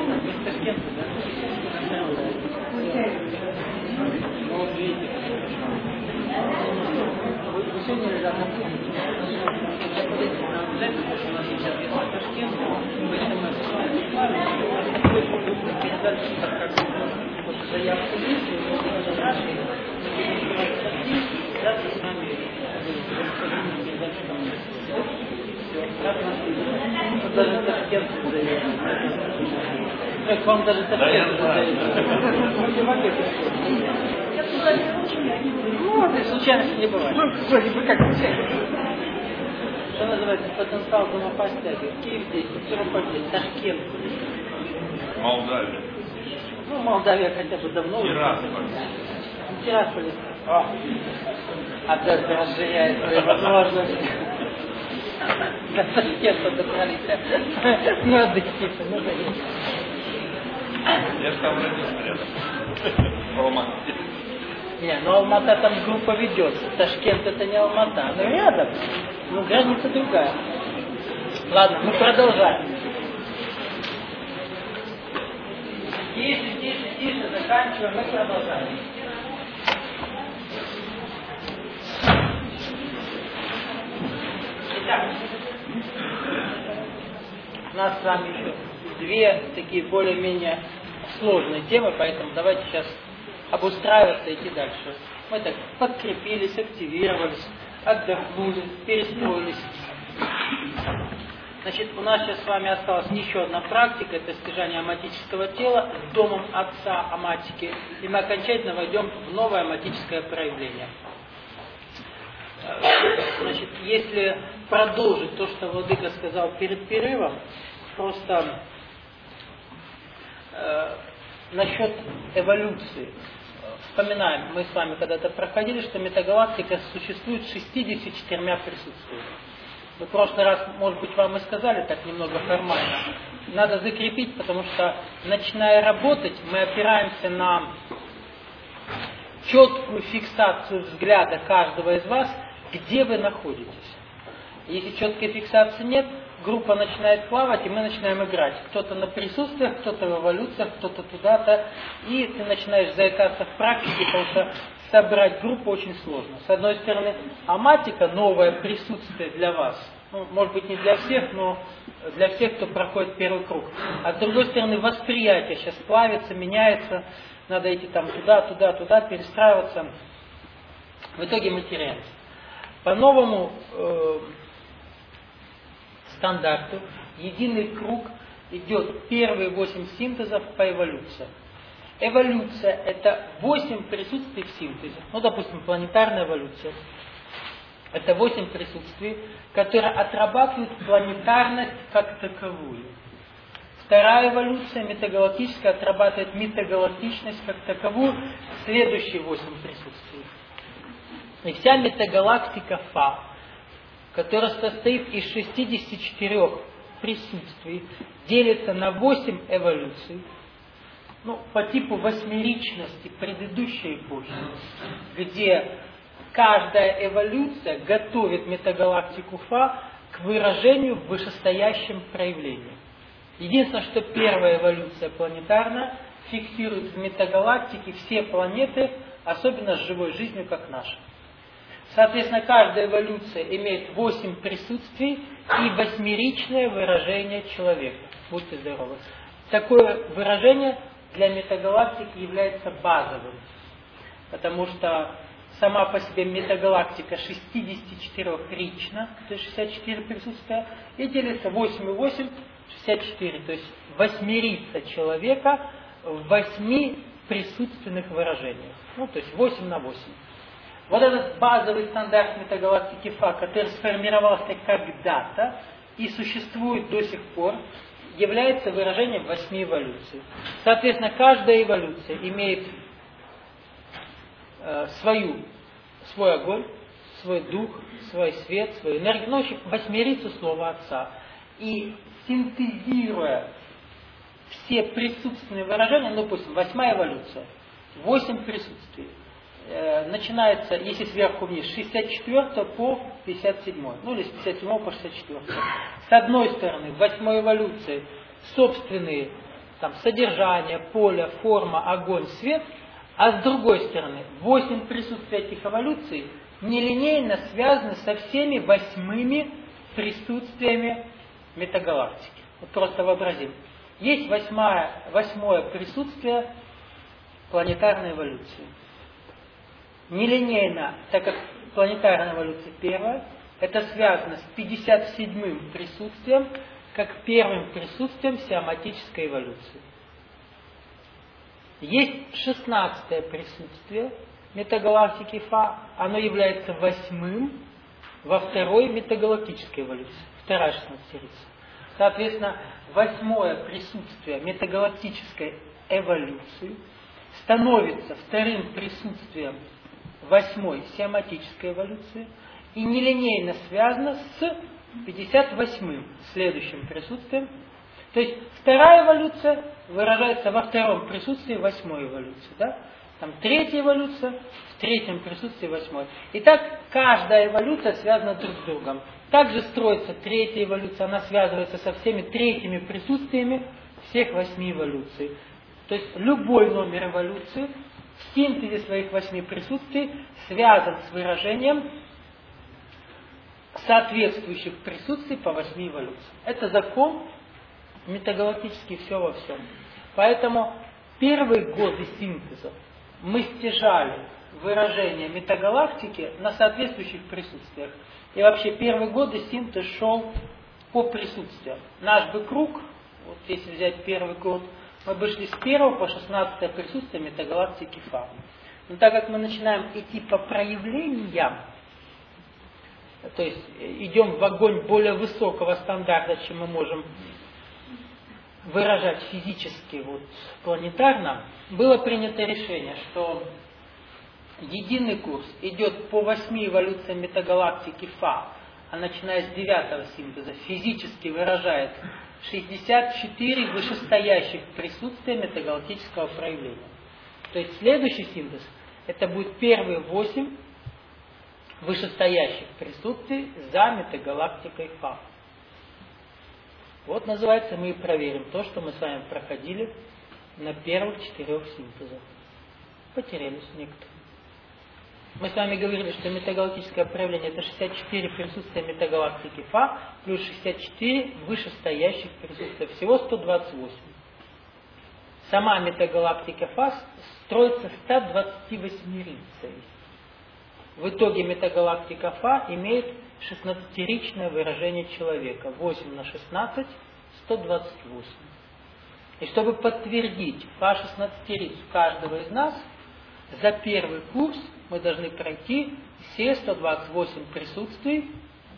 Ташкента, да? Ну, вот видите, вы сегодня, ребята, потому что у нас сейчас есть Ташкент, поэтому передачу так как заявку есть, и наши, завтра с вами передачу там все, даже Ташкент задает. Как вам даже Ташкент задает? Ну, это случайности не бывает. Вроде бы как случайно. Что называется потенциал домопостяги? Киев 10, Симферополь 10, Ташкент. Молдавия. Ну, Молдавия хотя бы давно. Тирасполь. Опять расширяет свои возможности. До Ташкента добрались. Ну, отдыхите, ну, дайте. Я же там родился рядом. В Алмате. Не, ну Алмата там группа ведется. Ташкент это не Алмата, но рядом. Ну, граница другая. Ладно, мы продолжаем. Тише, заканчиваем, мы продолжаем. Итак, у нас с вами еще две такие более-менее сложные темы, поэтому давайте сейчас обустраиваться и идти дальше. Мы так подкрепились, активировались, отдохнули, перестроились. Значит, у нас сейчас с вами осталась еще одна практика, это стяжание аматического тела с домом отца аматики, и мы окончательно войдем в новое аматическое проявление. Значит, если продолжить то, что Владыка сказал перед перерывом, просто насчет эволюции. Вспоминаем, мы с вами когда-то проходили, что метагалактика существует 64 присутствиями. Мы в прошлый раз, может быть, вам и сказали так немного формально. Надо закрепить, потому что, начиная работать, мы опираемся на четкую фиксацию взгляда каждого из вас, где вы находитесь. Если четкой фиксации нет, группа начинает плавать, и мы начинаем играть. Кто-то на присутствиях, кто-то в эволюциях, кто-то туда-то. И ты начинаешь заикаться в практике, потому что собрать группу очень сложно. С одной стороны, аматика, новое присутствие для вас. Ну, может быть, не для всех, но для всех, кто проходит первый круг. А с другой стороны, восприятие сейчас плавится, меняется. Надо идти там туда, перестраиваться. В итоге мы теряемся. По новому стандарту единый круг идет первые 8 синтезов по эволюции. Эволюция – это 8 присутствий в синтезе. Ну, допустим, планетарная эволюция. Это 8 присутствий, которые отрабатывают планетарность как таковую. Вторая эволюция, метагалактическая, отрабатывает метагалактичность как таковую. Следующие 8 присутствий. И вся метагалактика Фа, которая состоит из 64 присутствий, делится на 8 эволюций, ну, по типу восьмеричности предыдущей эпохи, где каждая эволюция готовит метагалактику Фа к выражению в вышестоящем проявлении. Единственное, что первая эволюция планетарная фиксирует в метагалактике все планеты, особенно с живой жизнью, как наша. Соответственно, каждая эволюция имеет 8 присутствий и восьмеричное выражение человека. Будьте здоровы. Такое выражение для метагалактики является базовым, потому что сама по себе метагалактика 64-рична, то есть 64 присутствия, и делится 8 и 8, 64, то есть восьмерица человека в 8 присутственных выражениях. Ну, то есть 8 на 8. Вот этот базовый стандарт метагалактики Фа, который сформировался когда-то и существует до сих пор, является выражением 8 эволюций. Соответственно, каждая эволюция имеет свой огонь, свой дух, свой свет, свою энергию, ну, в общем, восьмерицу слова Отца. И синтезируя все присутственные выражения, ну, допустим, 8 эволюция, 8 присутствий, начинается, если сверху вниз, с 64 по 57, ну или с 57 по 64. С одной стороны, в 8 эволюции собственные там, содержание, поле, форма, огонь, свет, а с другой стороны 8 присутствий этих эволюций нелинейно связаны со всеми 8 присутствиями метагалактики. Вот просто вообразим. Есть 8-е присутствие планетарной эволюции. Нелинейно, так как планетарная эволюция первая, это связано с 57-м присутствием, как первым присутствием сиоматической эволюции. Есть 16-е присутствие метагалактики Фа, оно является 8-м во второй метагалактической эволюции, вторая 16-рица. Соответственно, 8-е присутствие метагалактической эволюции становится вторым присутствием 8-й сиоматической эволюции и нелинейно связано с 58-м следующим присутствием. То есть вторая эволюция выражается во втором присутствии 8-й эволюции. Да? Там третья эволюция в третьем присутствии 8-й. И так каждая эволюция связана друг с другом. Также строится третья эволюция, она связывается со всеми третьими присутствиями всех 8 эволюций. То есть любой номер эволюции в синтезе своих 8 присутствий связан с выражением соответствующих присутствий по 8 эволюциям. Это закон метагалактический все во всем. Поэтому первые годы синтеза мы стяжали выражение метагалактики на соответствующих присутствиях. И вообще первые годы синтез шел по присутствиям. Наш бы круг, вот если взять первый год, мы бы шли с 1 по 16 присутствие метагалактики Фа. Но так как мы начинаем идти по проявлениям, то есть идем в огонь более высокого стандарта, чем мы можем выражать физически, вот, планетарно, было принято решение, что единый курс идет по 8 эволюциям метагалактики Фа, а начиная с 9-го синтеза физически выражает 64 вышестоящих присутствия метагалактического проявления. То есть следующий синтез это будет первые 8 вышестоящих присутствий за метагалактикой Фа. Вот называется, мы и проверим то, что мы с вами проходили на первых 4 синтезах. Потерялись некоторые. Мы с вами говорили, что метагалактическое проявление это 64 присутствия метагалактики Фа плюс 64 вышестоящих присутствия. Всего 128. Сама метагалактика Фа строится 128-рицей. В итоге метагалактика Фа имеет 16-ричное выражение человека. 8 на 16 – 128. И чтобы подтвердить Фа 16-риц каждого из нас, за первый курс мы должны пройти все 128 присутствий,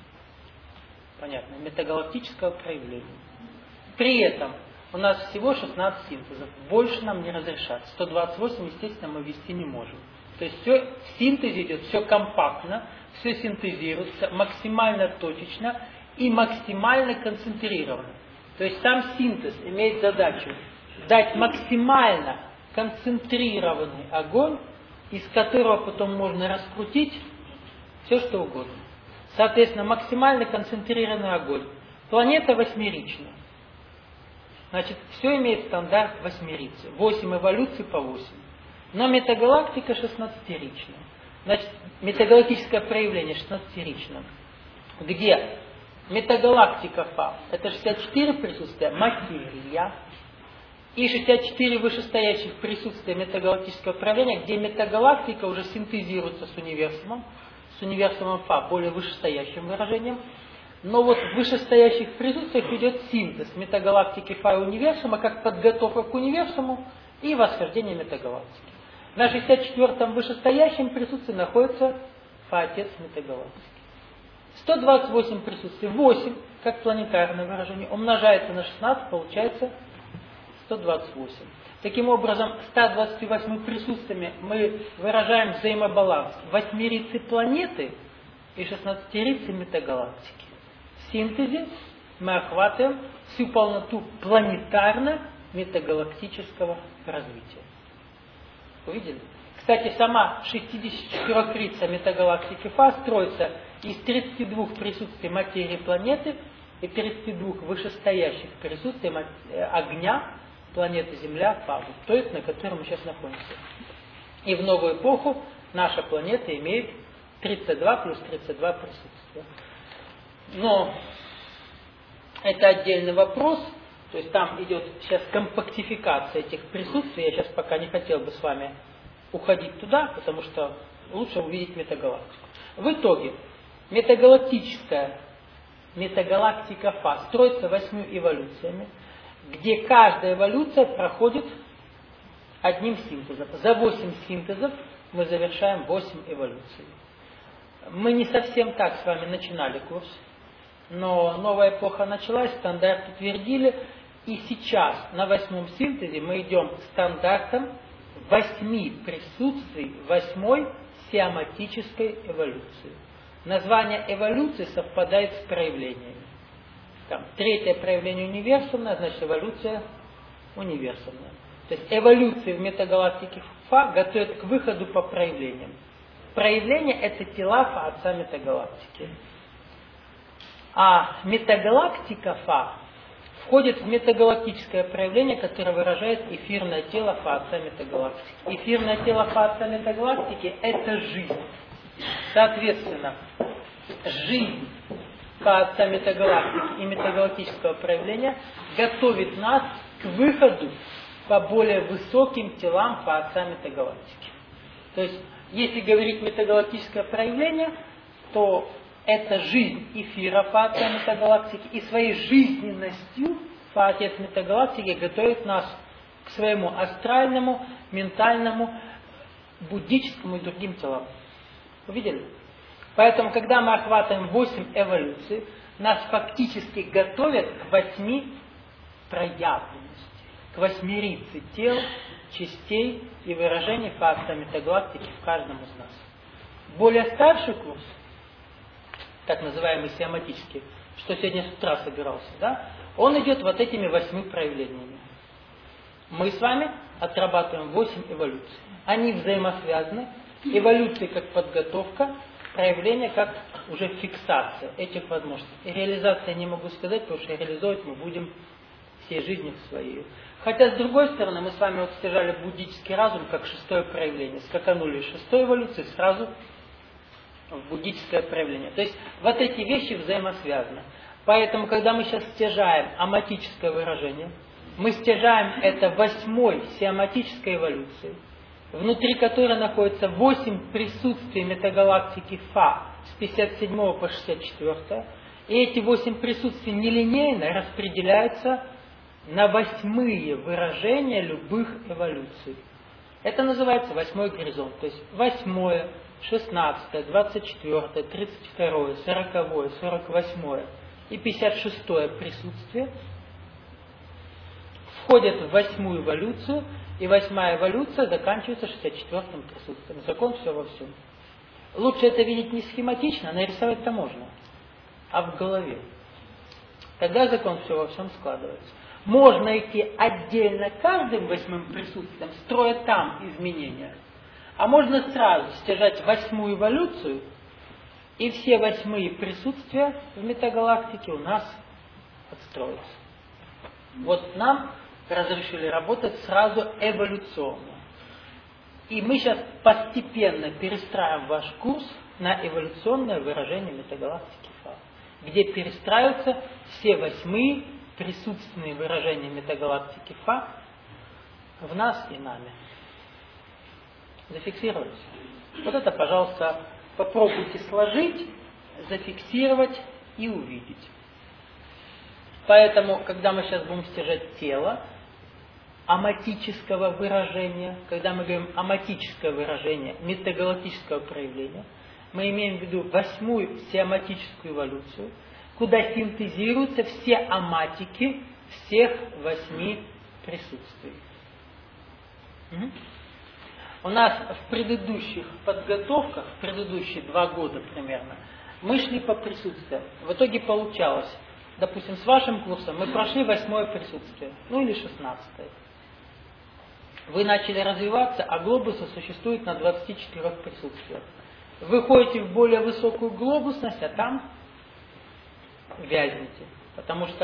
понятно, метагалактического проявления. При этом у нас всего 16 синтезов. Больше нам не разрешат. 128, естественно, мы ввести не можем. То есть все в синтезе идет, все компактно, все синтезируется максимально точечно и максимально концентрированно. То есть сам синтез имеет задачу дать максимально концентрированный огонь, из которого потом можно раскрутить все, что угодно. Соответственно, максимально концентрированный огонь. Планета 8-ричная. Значит, все имеет стандарт 8-рицы. 8 эволюций по 8. Но метагалактика 16-ричная. Значит, метагалактическое проявление 16-ричное. Где метагалактика Фа это 64 присутствия, материя, и 64 вышестоящих присутствия метагалактического проявления, где метагалактика уже синтезируется с универсумом Фа, более вышестоящим выражением. Но вот в вышестоящих присутствиях идет синтез метагалактики Фа и универсума, как подготовка к универсуму и восхождение метагалактики. На 64-м вышестоящем присутствии находится Фа-отец метагалактики. 128 присутствий, 8, как планетарное выражение, умножается на 16, получается 128. Таким образом, 128 присутствиями мы выражаем взаимобаланс 8-рицы планеты и 16-рицы метагалактики. В синтезе мы охватываем всю полноту планетарно-метагалактического развития. Увидели? Кстати, сама 64-рица метагалактики Фа строится из 32 присутствий материи планеты и 32 вышестоящих присутствий огня планеты Земля, Фа, той, на которой мы сейчас находимся. И в новую эпоху наша планета имеет 32 плюс 32 присутствия. Но это отдельный вопрос, то есть там идет сейчас компактификация этих присутствий, я сейчас пока не хотел бы с вами уходить туда, потому что лучше увидеть метагалактику. В итоге метагалактика Фа строится 8 эволюциями, где каждая эволюция проходит одним синтезом. За 8 синтезов мы завершаем 8 эволюций. Мы не совсем так с вами начинали курс, но новая эпоха началась, стандарт утвердили, и сейчас на 8 синтезе мы идем стандартом 8 присутствий 8 сиоматической эволюции. Название эволюции совпадает с проявлениями. Там, третье проявление универсумное, значит эволюция универсумная. То есть эволюции в метагалактике Фа готовят к выходу по проявлениям. Проявления — это тела Фа, отца метагалактики. А метагалактика Фа входит в метагалактическое проявление, которое выражает эфирное тело Фа, отца метагалактики. Эфирное тело Фа, отца метагалактики — это жизнь. Соответственно, жизнь Фа, отца метагалактики и метагалактического проявления готовит нас к выходу по более высоким телам Фа, отца метагалактики. То есть, если говорить метагалактическое проявление, то это жизнь эфира Фа, отца метагалактики, и своей жизненностью Фа, отец метагалактики готовит нас к своему астральному, ментальному, буддическому и другим телам. Увидели? Поэтому, когда мы охватываем 8 эволюций, нас фактически готовят к 8 проявленности, к 8 тел, частей и выражений Фа, отца метагалактики в каждом из нас. Более старший курс, так называемый сиоматический, что сегодня с утра собирался, да, он идет вот этими 8 проявлениями. Мы с вами отрабатываем 8 эволюций. Они взаимосвязаны. Эволюции как подготовка, проявление как уже фиксация этих возможностей. И реализация не могу сказать, потому что реализовать мы будем всей жизнью своей. Хотя, с другой стороны, мы с вами вот стяжали буддический разум как 6-е проявление. Скаканули из 6-й эволюции сразу в буддическое проявление. То есть вот эти вещи взаимосвязаны. Поэтому, когда мы сейчас стяжаем аматическое выражение, мы стяжаем это 8-й сиоматической эволюции, внутри которой находится 8 присутствий метагалактики Фа с 57 по 64. И эти 8 присутствий нелинейно распределяются на 8-е выражения любых эволюций. Это называется 8-й горизонт. То есть 8-е, 16-е, 24-е, 32-е, 40-е, 48-е и 56-е присутствие входят в 8-ю эволюцию, и 8-я эволюция заканчивается 64-м присутствием. Закон все во всем. Лучше это видеть не схематично, нарисовать-то можно, а в голове. Тогда закон все во всем складывается. Можно идти отдельно каждым 8-м присутствием, строя там изменения. А можно сразу стяжать 8-ю эволюцию, и все 8-е присутствия в метагалактике у нас отстроятся. Вот нам разрешили работать сразу эволюционно. И мы сейчас постепенно перестраиваем ваш курс на эволюционное выражение метагалактики Фа, где перестраиваются все 8-е присутственные выражения метагалактики Фа в нас и нами. Зафиксировались? Вот это, пожалуйста, попробуйте сложить, зафиксировать и увидеть. Поэтому, когда мы сейчас будем стяжать тело аматического выражения, когда мы говорим аматическое выражение метагалактического проявления, мы имеем в виду 8-ю сиоматическую эволюцию, куда синтезируются все аматики всех 8 присутствий. У нас в предыдущих подготовках, в предыдущие 2 года примерно, мы шли по присутствиям. В итоге получалось, допустим, с вашим курсом мы прошли 8-е присутствие, ну или 16-е. Вы начали развиваться, а глобусы существуют на 24 присутствиях. Вы ходите в более высокую глобусность, а там вязнете. Потому что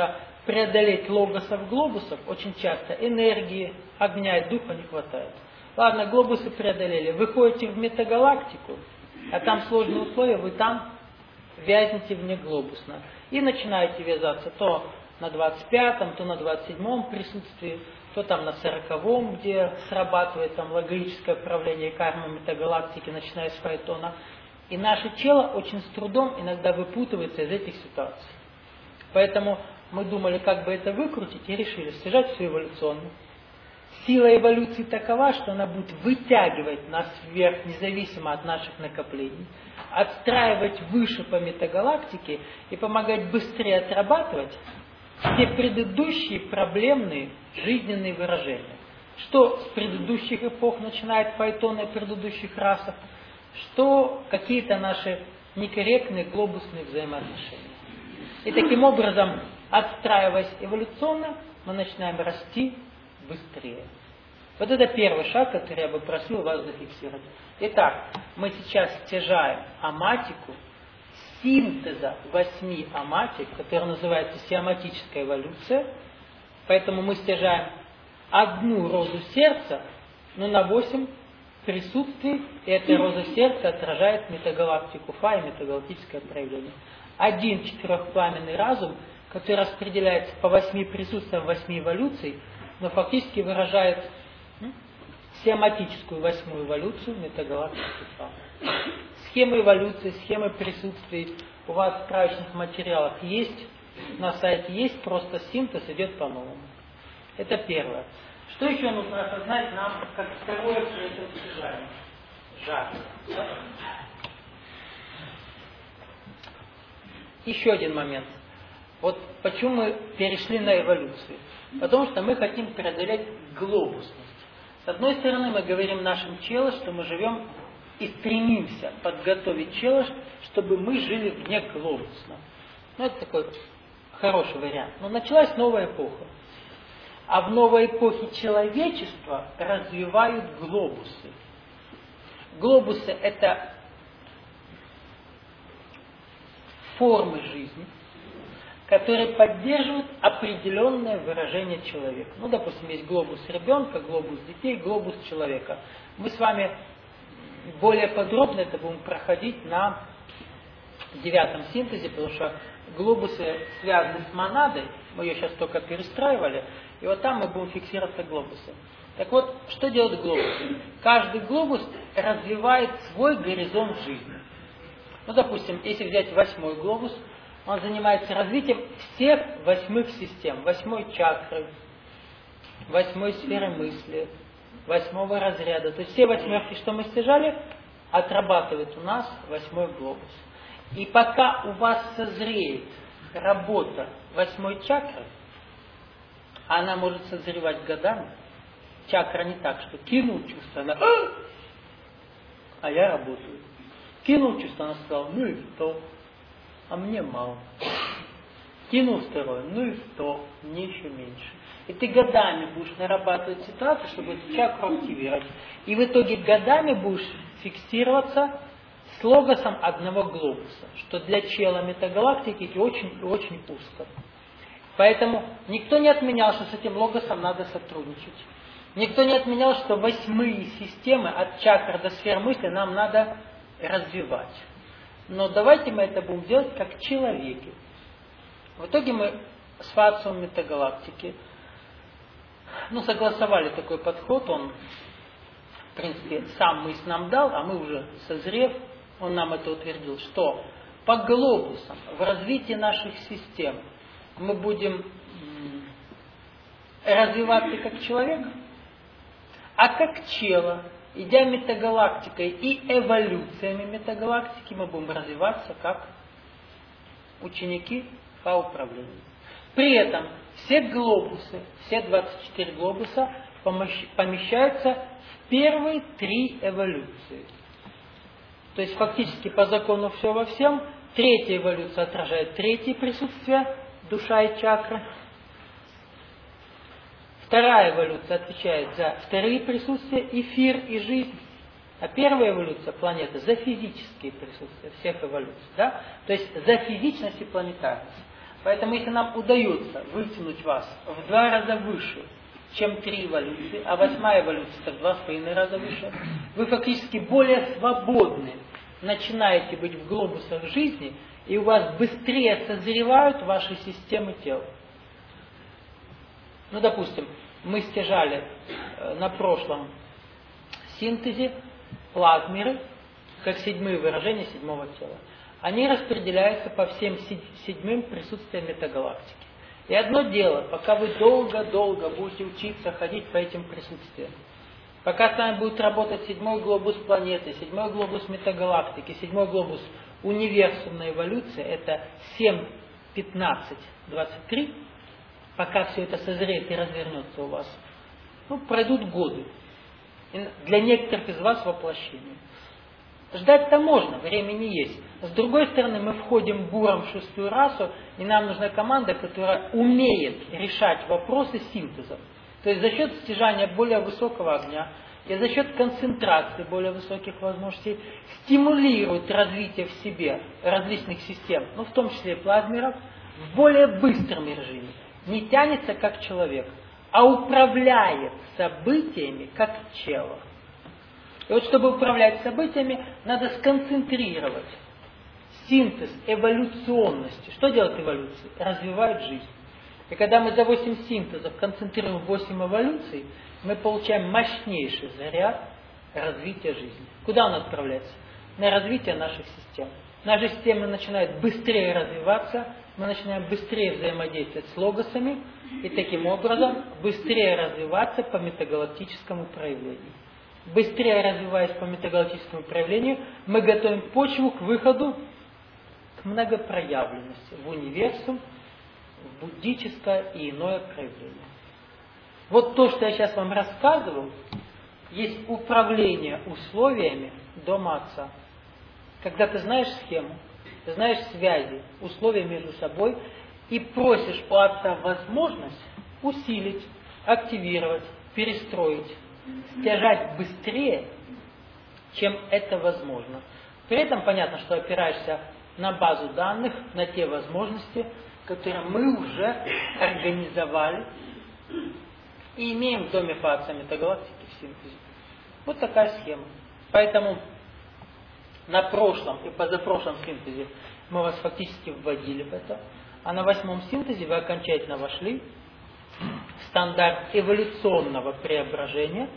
преодолеть логосов, глобусов, очень часто энергии, огня и духа не хватает. Ладно, глобусы преодолели, выходите в метагалактику, а там сложные условия, вы там вязнете внеглобусно. И начинаете вязаться то на 25-м, то на 27-м присутствии, то там на 40-м, где срабатывает там логическое управление кармы метагалактики, начиная с Файтона. И наше тело очень с трудом иногда выпутывается из этих ситуаций. Поэтому мы думали, как бы это выкрутить, и решили стяжать все эволюционно. Сила эволюции такова, что она будет вытягивать нас вверх, независимо от наших накоплений, отстраивать выше по метагалактике и помогать быстрее отрабатывать все предыдущие проблемные жизненные выражения. Что с предыдущих эпох начинает Файтон и предыдущих расах, что какие-то наши некорректные глобусные взаимоотношения. И таким образом, отстраиваясь эволюционно, мы начинаем расти быстрее. Вот это первый шаг, который я бы просил вас зафиксировать. Итак, мы сейчас стяжаем аматику синтеза 8 аматик, который называется сиаматическая эволюция. Поэтому мы стяжаем одну розу сердца, но на 8 присутствий, и эта роза сердца отражает метагалактику Фа и метагалактическое проявление. Один четырехпламенный разум, который распределяется по 8 присутствиям 8 эволюций, но фактически выражает схематическую 8-ю эволюцию метагалактики Фа. Схемы эволюции, схемы присутствий у вас в справочных материалах есть, на сайте есть, просто синтез идет по-новому. Это первое. Что еще нужно осознать нам, как второе при этом стяжании? Жар. Еще один момент. Вот почему мы перешли на эволюцию. Потому что мы хотим преодолеть глобусность. С одной стороны, мы говорим нашим чело, что мы живем и стремимся подготовить чело, чтобы мы жили вне глобусно. Ну, это такой хороший вариант. Но началась новая эпоха. А в новой эпохе человечества развивают глобусы. Глобусы – это формы жизни, которые поддерживают определенное выражение человека. Ну, допустим, есть глобус ребенка, глобус детей, глобус человека. Мы с вами более подробно это будем проходить на 9-м синтезе, потому что глобусы связаны с монадой, мы ее сейчас только перестраивали, и вот там мы будем фиксироваться глобусы. Так вот, что делают глобусы? Каждый глобус развивает свой горизонт жизни. Ну, допустим, если взять 8-й глобус, он занимается развитием всех 8 систем, 8 чакры, 8 сферы мысли, 8 разряда. То есть все 8, что мы стяжали, отрабатывает у нас 8 глобус. И пока у вас созреет работа 8 чакры, она может созревать годами. Чакра не так, что кинул чувство, она а я работаю. Кинул чувство, она сказала, ну и что? А мне мало. Кинул второе, ну и что? Мне еще меньше. И ты годами будешь нарабатывать ситуацию, чтобы эту чакру активировать. И в итоге годами будешь фиксироваться с логосом одного глобуса, что для чела метагалактики очень и очень узко. Поэтому никто не отменял, что с этим логосом надо сотрудничать. Никто не отменял, что 8 системы от чакр до сфер мысли нам надо развивать. Но давайте мы это будем делать как человеки. В итоге мы с Фациум метагалактики согласовали такой подход. Он, в принципе, сам мысль нам дал, а мы уже созрев, он нам это утвердил, что по глобусам в развитии наших систем мы будем развиваться как человек, а как чело, идя метагалактикой и эволюциями метагалактики, мы будем развиваться как ученики Фа-управления. При этом все глобусы, все 24 глобуса помещаются в первые 3 эволюции. То есть фактически по закону все во всем, 3-я эволюция отражает 3-е присутствие, душа и чакры. 2-я эволюция отвечает за 2-е присутствия, эфир и жизнь. А 1-я эволюция планеты за физические присутствия всех эволюций. Да? То есть за физичность и планетарность. Поэтому если нам удается вытянуть вас в 2 раза выше, чем 3 эволюции, а 8-я эволюция так 2,5 раза выше, вы фактически более свободны, начинаете быть в глобусах жизни, и у вас быстрее созревают ваши системы тел. Ну, допустим, мы стяжали на прошлом синтезе плазмеры, как 7-е выражения 7-го тела. Они распределяются по всем 7-м присутствиям метагалактики. И одно дело, пока вы долго-долго будете учиться ходить по этим присутствиям, пока с вами будет работать 7-й глобус планеты, 7-й глобус метагалактики, 7-й глобус универсумной эволюции, это 7, 15, 23, пока все это созреет и развернется у вас, пройдут годы. И для некоторых из вас воплощение. Ждать-то можно, времени есть. С другой стороны, мы входим буром в 6-ю расу, и нам нужна команда, которая умеет решать вопросы синтезом. То есть за счет стяжания более высокого огня и за счет концентрации более высоких возможностей стимулирует развитие в себе различных систем, в том числе и плазмеров, в более быстром режиме. Не тянется как человек, а управляет событиями как тело. И вот чтобы управлять событиями, надо сконцентрировать синтез эволюционности. Что делает эволюция? Развивает жизнь. И когда мы за 8 синтезов концентрируем 8 эволюций, мы получаем мощнейший заряд развития жизни. Куда он отправляется? На развитие наших систем. Наши системы начинают быстрее развиваться, мы начинаем быстрее взаимодействовать с логосами и таким образом быстрее развиваться по метагалактическому проявлению. Быстрее развиваясь по метагалактическому проявлению, мы готовим почву к выходу к многопроявленности в универсум, в буддическое и иное проявление. Вот то, что я сейчас вам рассказывал, есть управление условиями дома Отца. Когда ты знаешь схему, ты знаешь связи, условия между собой и просишь у Отца возможность усилить, активировать, перестроить, стяжать быстрее, чем это возможно. При этом понятно, что опираешься на базу данных, на те возможности, которые мы уже организовали и имеем в доме по Отца метагалактики в синтезе. Вот такая схема. Поэтому на прошлом и позапрошлом синтезе мы вас фактически вводили в это, а на 8-м синтезе вы окончательно вошли в стандарт эволюционного преображения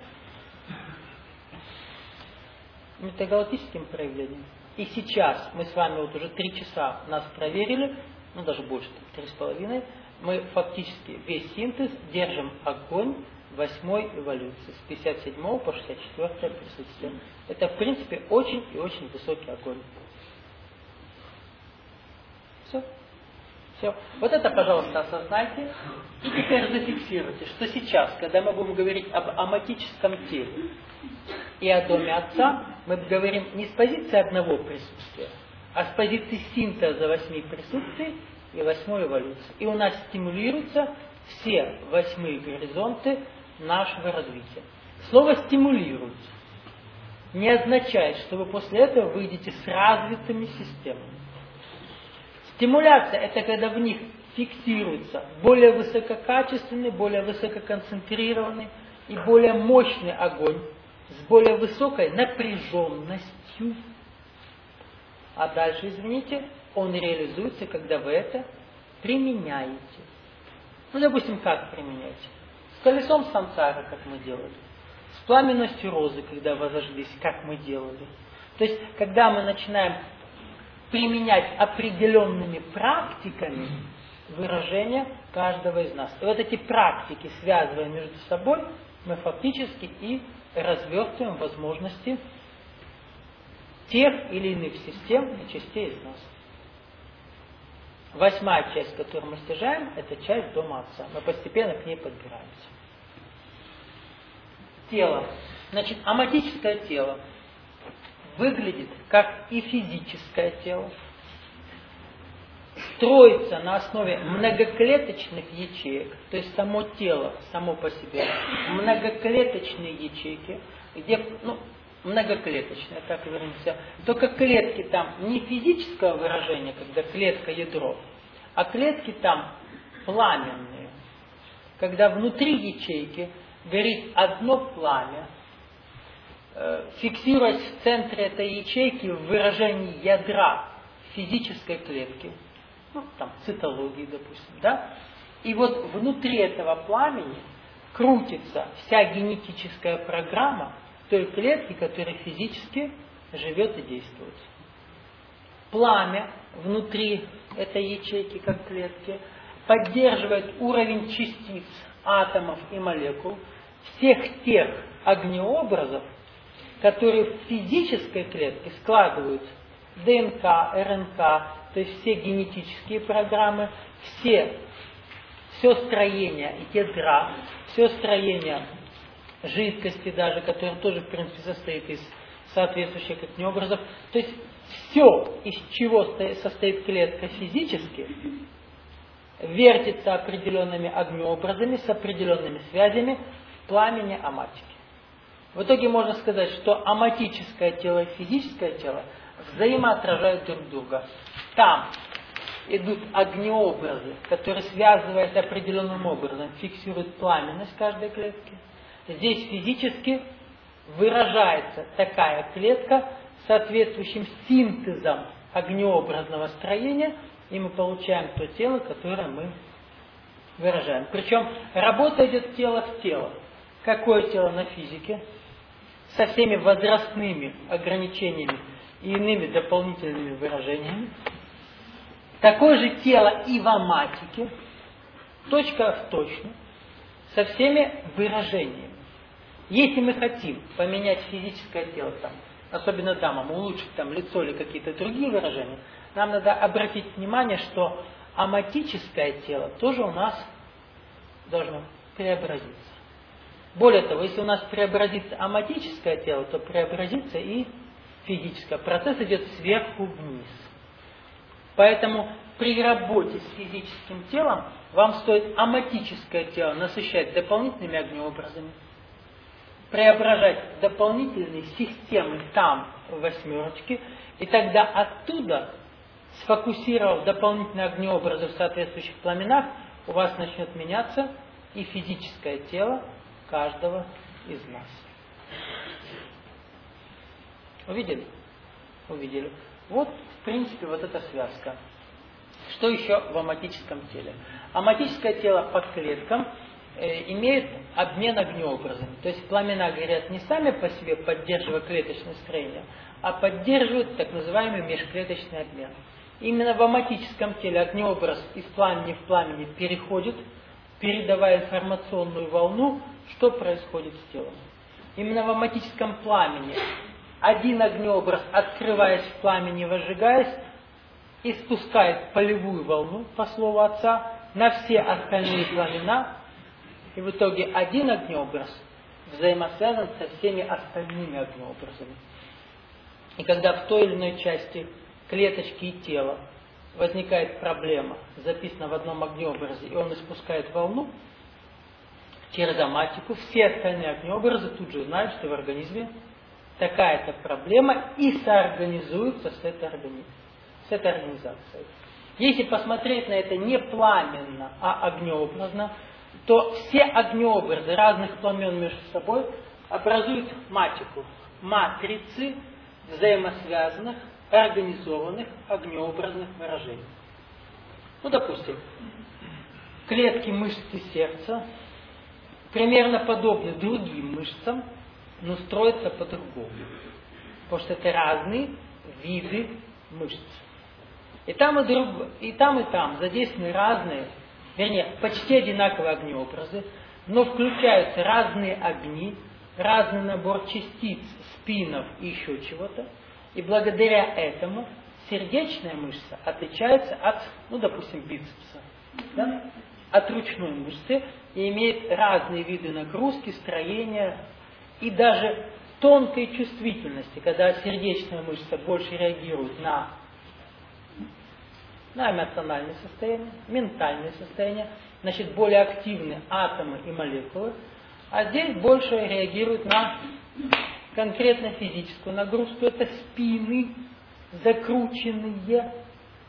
метагалактическим проявлением. И сейчас мы с вами вот уже 3 часа нас проверили, даже больше, 3,5, мы фактически весь синтез держим огонь 8-й эволюции, с 57 по 64 присутствие. Это, в принципе, очень и очень высокий огонь. Все. Вот это, пожалуйста, осознайте. И теперь зафиксируйте, что сейчас, когда мы будем говорить об аматическом теле и о доме Отца, мы говорим не с позиции одного присутствия, а с позиции синтеза 8 присутствий и 8 эволюции. И у нас стимулируются все 8 горизонты нашего развития. Слово «стимулируется» не означает, что вы после этого выйдете с развитыми системами. Стимуляция – это когда в них фиксируется более высококачественный, более высококонцентрированный и более мощный огонь с более высокой напряженностью. А дальше, извините, он реализуется, когда вы это применяете. Допустим, как применяете? С колесом сансары, как мы делали. С пламенностью розы, когда вы зажглись, как мы делали. То есть, когда мы начинаем применять определенными практиками выражения каждого из нас. И вот эти практики, связывая между собой, мы фактически и развертываем возможности тех или иных систем и частей из нас. 8-я часть, которую мы стяжаем, это часть дома Отца. Мы постепенно к ней подбираемся. Тело. Значит, аматическое тело выглядит как и физическое тело. Строится на основе многоклеточных ячеек. То есть само тело, само по себе. Многоклеточные ячейки, где, многоклеточные, так вернемся. Только клетки там не физического выражения, когда клетка ядро, А клетки там пламенные. Когда внутри ячейки горит одно пламя, фиксируясь в центре этой ячейки в выражении ядра физической клетки, ну, там, цитологии, допустим, да? И вот внутри этого пламени крутится вся генетическая программа той клетки, которая физически живет и действует. Пламя внутри этой ячейки, как клетки, поддерживает уровень частиц, атомов и молекул всех тех огнеобразов, которые в физической клетке складывают ДНК, РНК, то есть все генетические программы, все строение ядра, все строение жидкости даже, которое тоже, в принципе, состоит из соответствующих огнеобразов. То есть все, из чего состоит клетка физически, вертится определенными огнеобразами с определенными связями в пламени аматики. В итоге можно сказать, что аматическое тело и физическое тело взаимоотражают друг друга. Там идут огнеобразы, которые, связываясь определенным образом, фиксируют пламенность каждой клетки. Здесь физически выражается такая клетка соответствующим синтезом огнеобразного строения, и мы получаем то тело, которое мы выражаем. Причем работа идет тело в тело. Какое тело на физике? Со всеми возрастными ограничениями и иными дополнительными выражениями. Такое же тело и в аматике, точка в точно, со всеми выражениями. Если мы хотим поменять физическое тело, там, особенно дамам, улучшить там лицо или какие-то другие выражения, нам надо обратить внимание, что аматическое тело тоже у нас должно преобразиться. Более того, если у нас преобразится аматическое тело, то преобразится и физическое. Процесс идет сверху вниз. Поэтому при работе с физическим телом вам стоит аматическое тело насыщать дополнительными огнеобразами, преображать дополнительные системы там, в восьмерочке, и тогда оттуда, сфокусировав дополнительные огнеобразы в соответствующих пламенах, у вас начнет меняться и физическое тело каждого из нас. Увидели? Увидели. Вот, в принципе, вот эта связка. Что еще в аматическом теле? Аматическое тело по клеткам имеет обмен огнеобразами. То есть пламена горят не сами по себе, поддерживая клеточное строение, а поддерживают так называемый межклеточный обмен. Именно в аматическом теле огнеобраз из пламени в пламени переходит, передавая информационную волну, что происходит с телом. Именно в аматическом пламени один огнеобраз, открываясь в пламени, возжигаясь, испускает полевую волну, по слову отца, на все остальные пламена, и в итоге один огнеобраз взаимосвязан со всеми остальными огнеобразами. И когда в той или иной части клеточки и тела возникает проблема, записана в одном огнеобразе, и он испускает волну через аматику, все остальные огнеобразы тут же знают, что в организме такая-то проблема, и соорганизуются с этой организацией. Если посмотреть на это не пламенно, а огнеобразно, то все огнеобразы разных пламен между собой образуют матику, матрицы взаимосвязанных, организованных огнеобразных выражений. Ну, допустим, клетки мышцы сердца примерно подобны другим мышцам, но строятся по-другому. Потому что это разные виды мышц. И там, и там задействованы разные, вернее, почти одинаковые огнеобразы, но включаются разные огни, разный набор частиц, спинов и еще чего-то. И благодаря этому сердечная мышца отличается от, ну, допустим, бицепса, да? От ручной мышцы и имеет разные виды нагрузки, строения и даже тонкой чувствительности, когда сердечная мышца больше реагирует на эмоциональное состояние, ментальное состояние, значит, более активны атомы и молекулы, а здесь больше реагирует на конкретно физическую нагрузку. Это спины закрученные,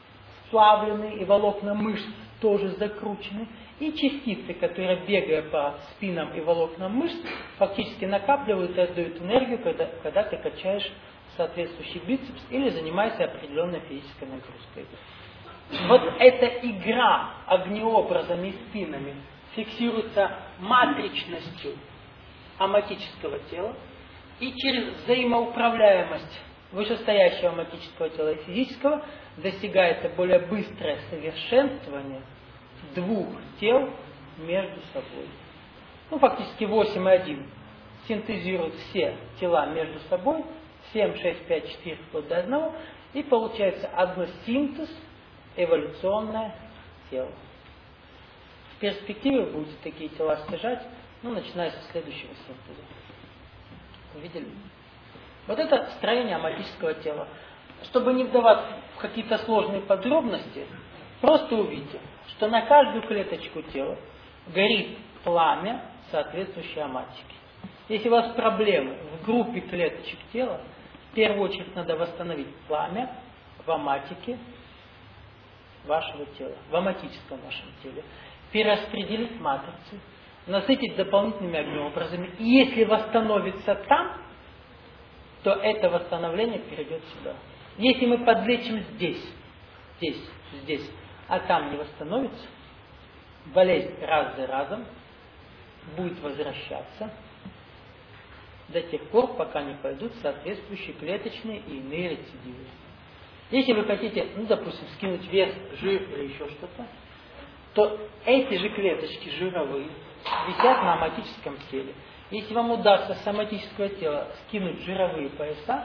сплавлены, и волокна мышц тоже закручены. И частицы, которые, бегая по спинам и волокнам мышц, фактически накапливают и отдают энергию, когда ты качаешь соответствующий бицепс или занимаешься определенной физической нагрузкой. Вот эта игра огнеобразами и спинами фиксируется матричностью аматического тела, и через взаимоуправляемость вышестоящего аматического тела и физического достигается более быстрое совершенствование двух тел между собой. Фактически 8 и 1 синтезируют все тела между собой, 7, 6, 5, 4, вплоть до 1, и получается одно синтез, эволюционное тело. В перспективе вы будете такие тела стяжать, начиная со следующего синтеза. Увидели? Вот это строение аматического тела. Чтобы не вдаваться в какие-то сложные подробности, просто увидите, что на каждую клеточку тела горит пламя соответствующей аматики. Если у вас проблемы в группе клеточек тела, в первую очередь надо восстановить пламя в аматике вашего тела, в аматическом вашем теле, перераспределить матрицы, насытить дополнительными огнеобразами. И если восстановится там, то это восстановление перейдет сюда. Если мы подлечим здесь, а там не восстановится, болезнь раз за разом будет возвращаться до тех пор, пока не пойдут соответствующие клеточные и иные рецидивы. Если вы хотите, допустим, скинуть вес, жир или еще что-то, то эти же клеточки жировые висят на аматическом теле. Если вам удастся с аматического тела скинуть жировые пояса,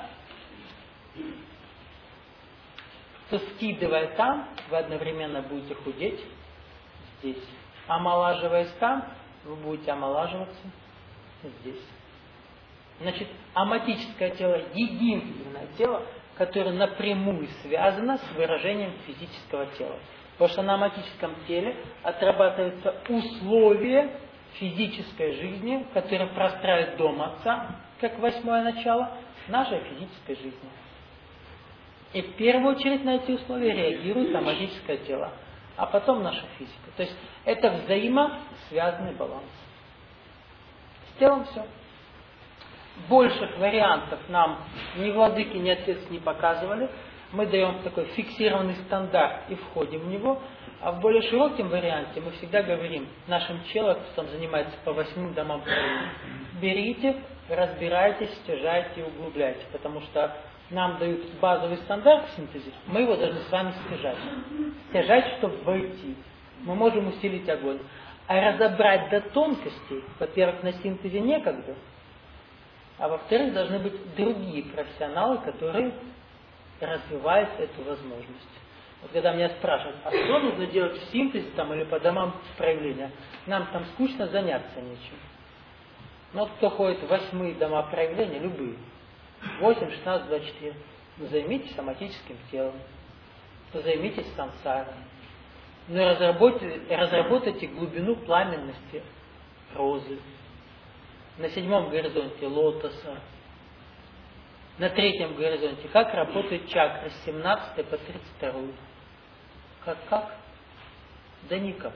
то, скидывая там, вы одновременно будете худеть здесь. Омолаживаясь там, вы будете омолаживаться здесь. Значит, аматическое тело – единственное тело, которое напрямую связано с выражением физического тела. Потому что на аматическом теле отрабатываются условия физической жизни, которые простраивает дом Отца, как 8-е начало нашей физической жизни. И в первую очередь на эти условия реагирует аматическое тело, а потом наша физика. То есть это взаимосвязанный баланс. С телом все. Больших вариантов нам ни владыки, ни отец не показывали. Мы даем такой фиксированный стандарт и входим в него. А в более широком варианте мы всегда говорим нашим челам, кто там занимается по 8 домам правления, берите, разбирайтесь, стяжайте и углубляйте. Потому что нам дают базовый стандарт в синтезе, мы его должны с вами стяжать. Стяжать, чтобы войти. Мы можем усилить огонь. А разобрать до тонкостей, во-первых, на синтезе некогда, а во-вторых, должны быть другие профессионалы, которые развивают эту возможность. Вот когда меня спрашивают, а что нужно делать в синтезе или по домам проявления? Нам там скучно, заняться нечем. Но кто ходит в 8 дома проявления, любые, 8, 16, 24, займитесь соматическим телом, займитесь сансарой. Разработайте глубину пламенности розы. На 7-м горизонте лотоса. На 3-м горизонте как работает чакра с 17 по 32. Как? Да никак.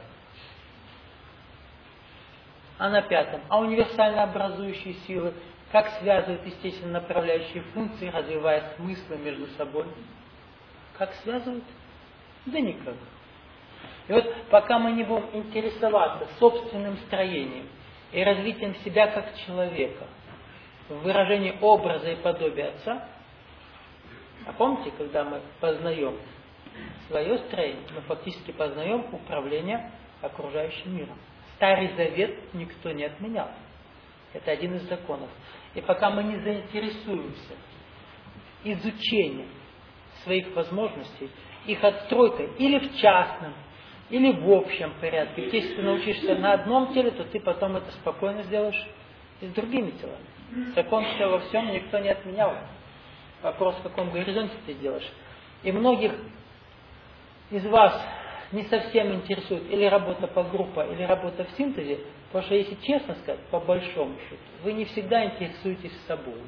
А на 5-м? А универсально образующие силы как связывают естественно направляющие функции, развивая смыслы между собой? Как связывают? Да никак. И вот пока мы не будем интересоваться собственным строением и развитием себя как человека в выражении образа и подобия Отца, а помните, когда мы познаем свое строение, мы фактически познаем управление окружающим миром. Старый Завет никто не отменял. Это один из законов. И пока мы не заинтересуемся изучением своих возможностей, их отстройкой или в частном, или в общем порядке. Ведь если ты научишься на одном теле, то ты потом это спокойно сделаешь и с другими телами. Закон все во всем никто не отменял. Вопрос, в каком горизонте ты делаешь. И многих из вас не совсем интересует или работа по группе, или работа в синтезе, потому что, если честно сказать, по большому счету, вы не всегда интересуетесь собой.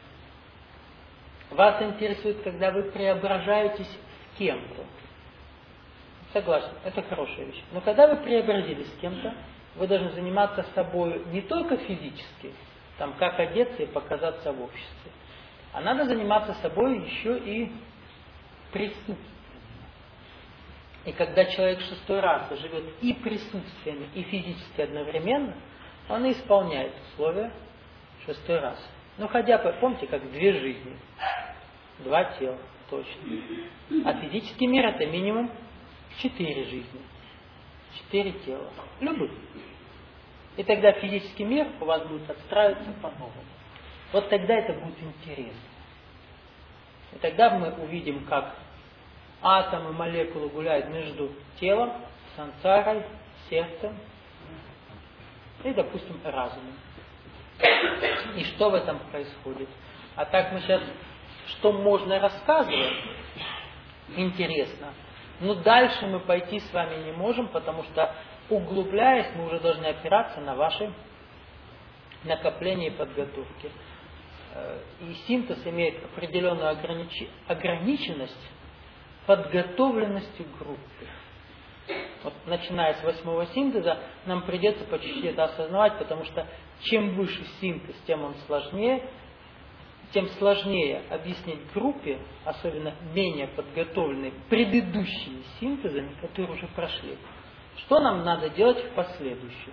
Вас интересует, когда вы преображаетесь в кем-то. Согласен, это хорошая вещь. Но когда вы преобразились с кем-то, вы должны заниматься собой не только физически, там, как одеться и показаться в обществе, а надо заниматься собой еще и присутствием. И когда человек 6-й раз живет и присутствиями, и физически одновременно, он и исполняет условия 6-й раз. Ну, хотя бы, помните, как 2 жизни, 2 тела, точно. А физический мир это минимум 4 жизни, 4 тела, любых. И тогда физический мир у вас будет отстраиваться по-новому. Вот тогда это будет интересно. И тогда мы увидим, как атомы, молекулы гуляют между телом, сансарой, сердцем и, допустим, разумом. И что в этом происходит? А так мы сейчас, что можно рассказывать, интересно. Но дальше мы пойти с вами не можем, потому что, углубляясь, мы уже должны опираться на ваши накопления и подготовки. И синтез имеет определенную ограниченность подготовленностью группы. Вот, начиная с 8-го синтеза, нам придется по чуть-чуть это осознавать, потому что чем выше синтез, тем он сложнее, тем сложнее объяснить группе, особенно менее подготовленной, предыдущими синтезами, которые уже прошли. Что нам надо делать в последующих?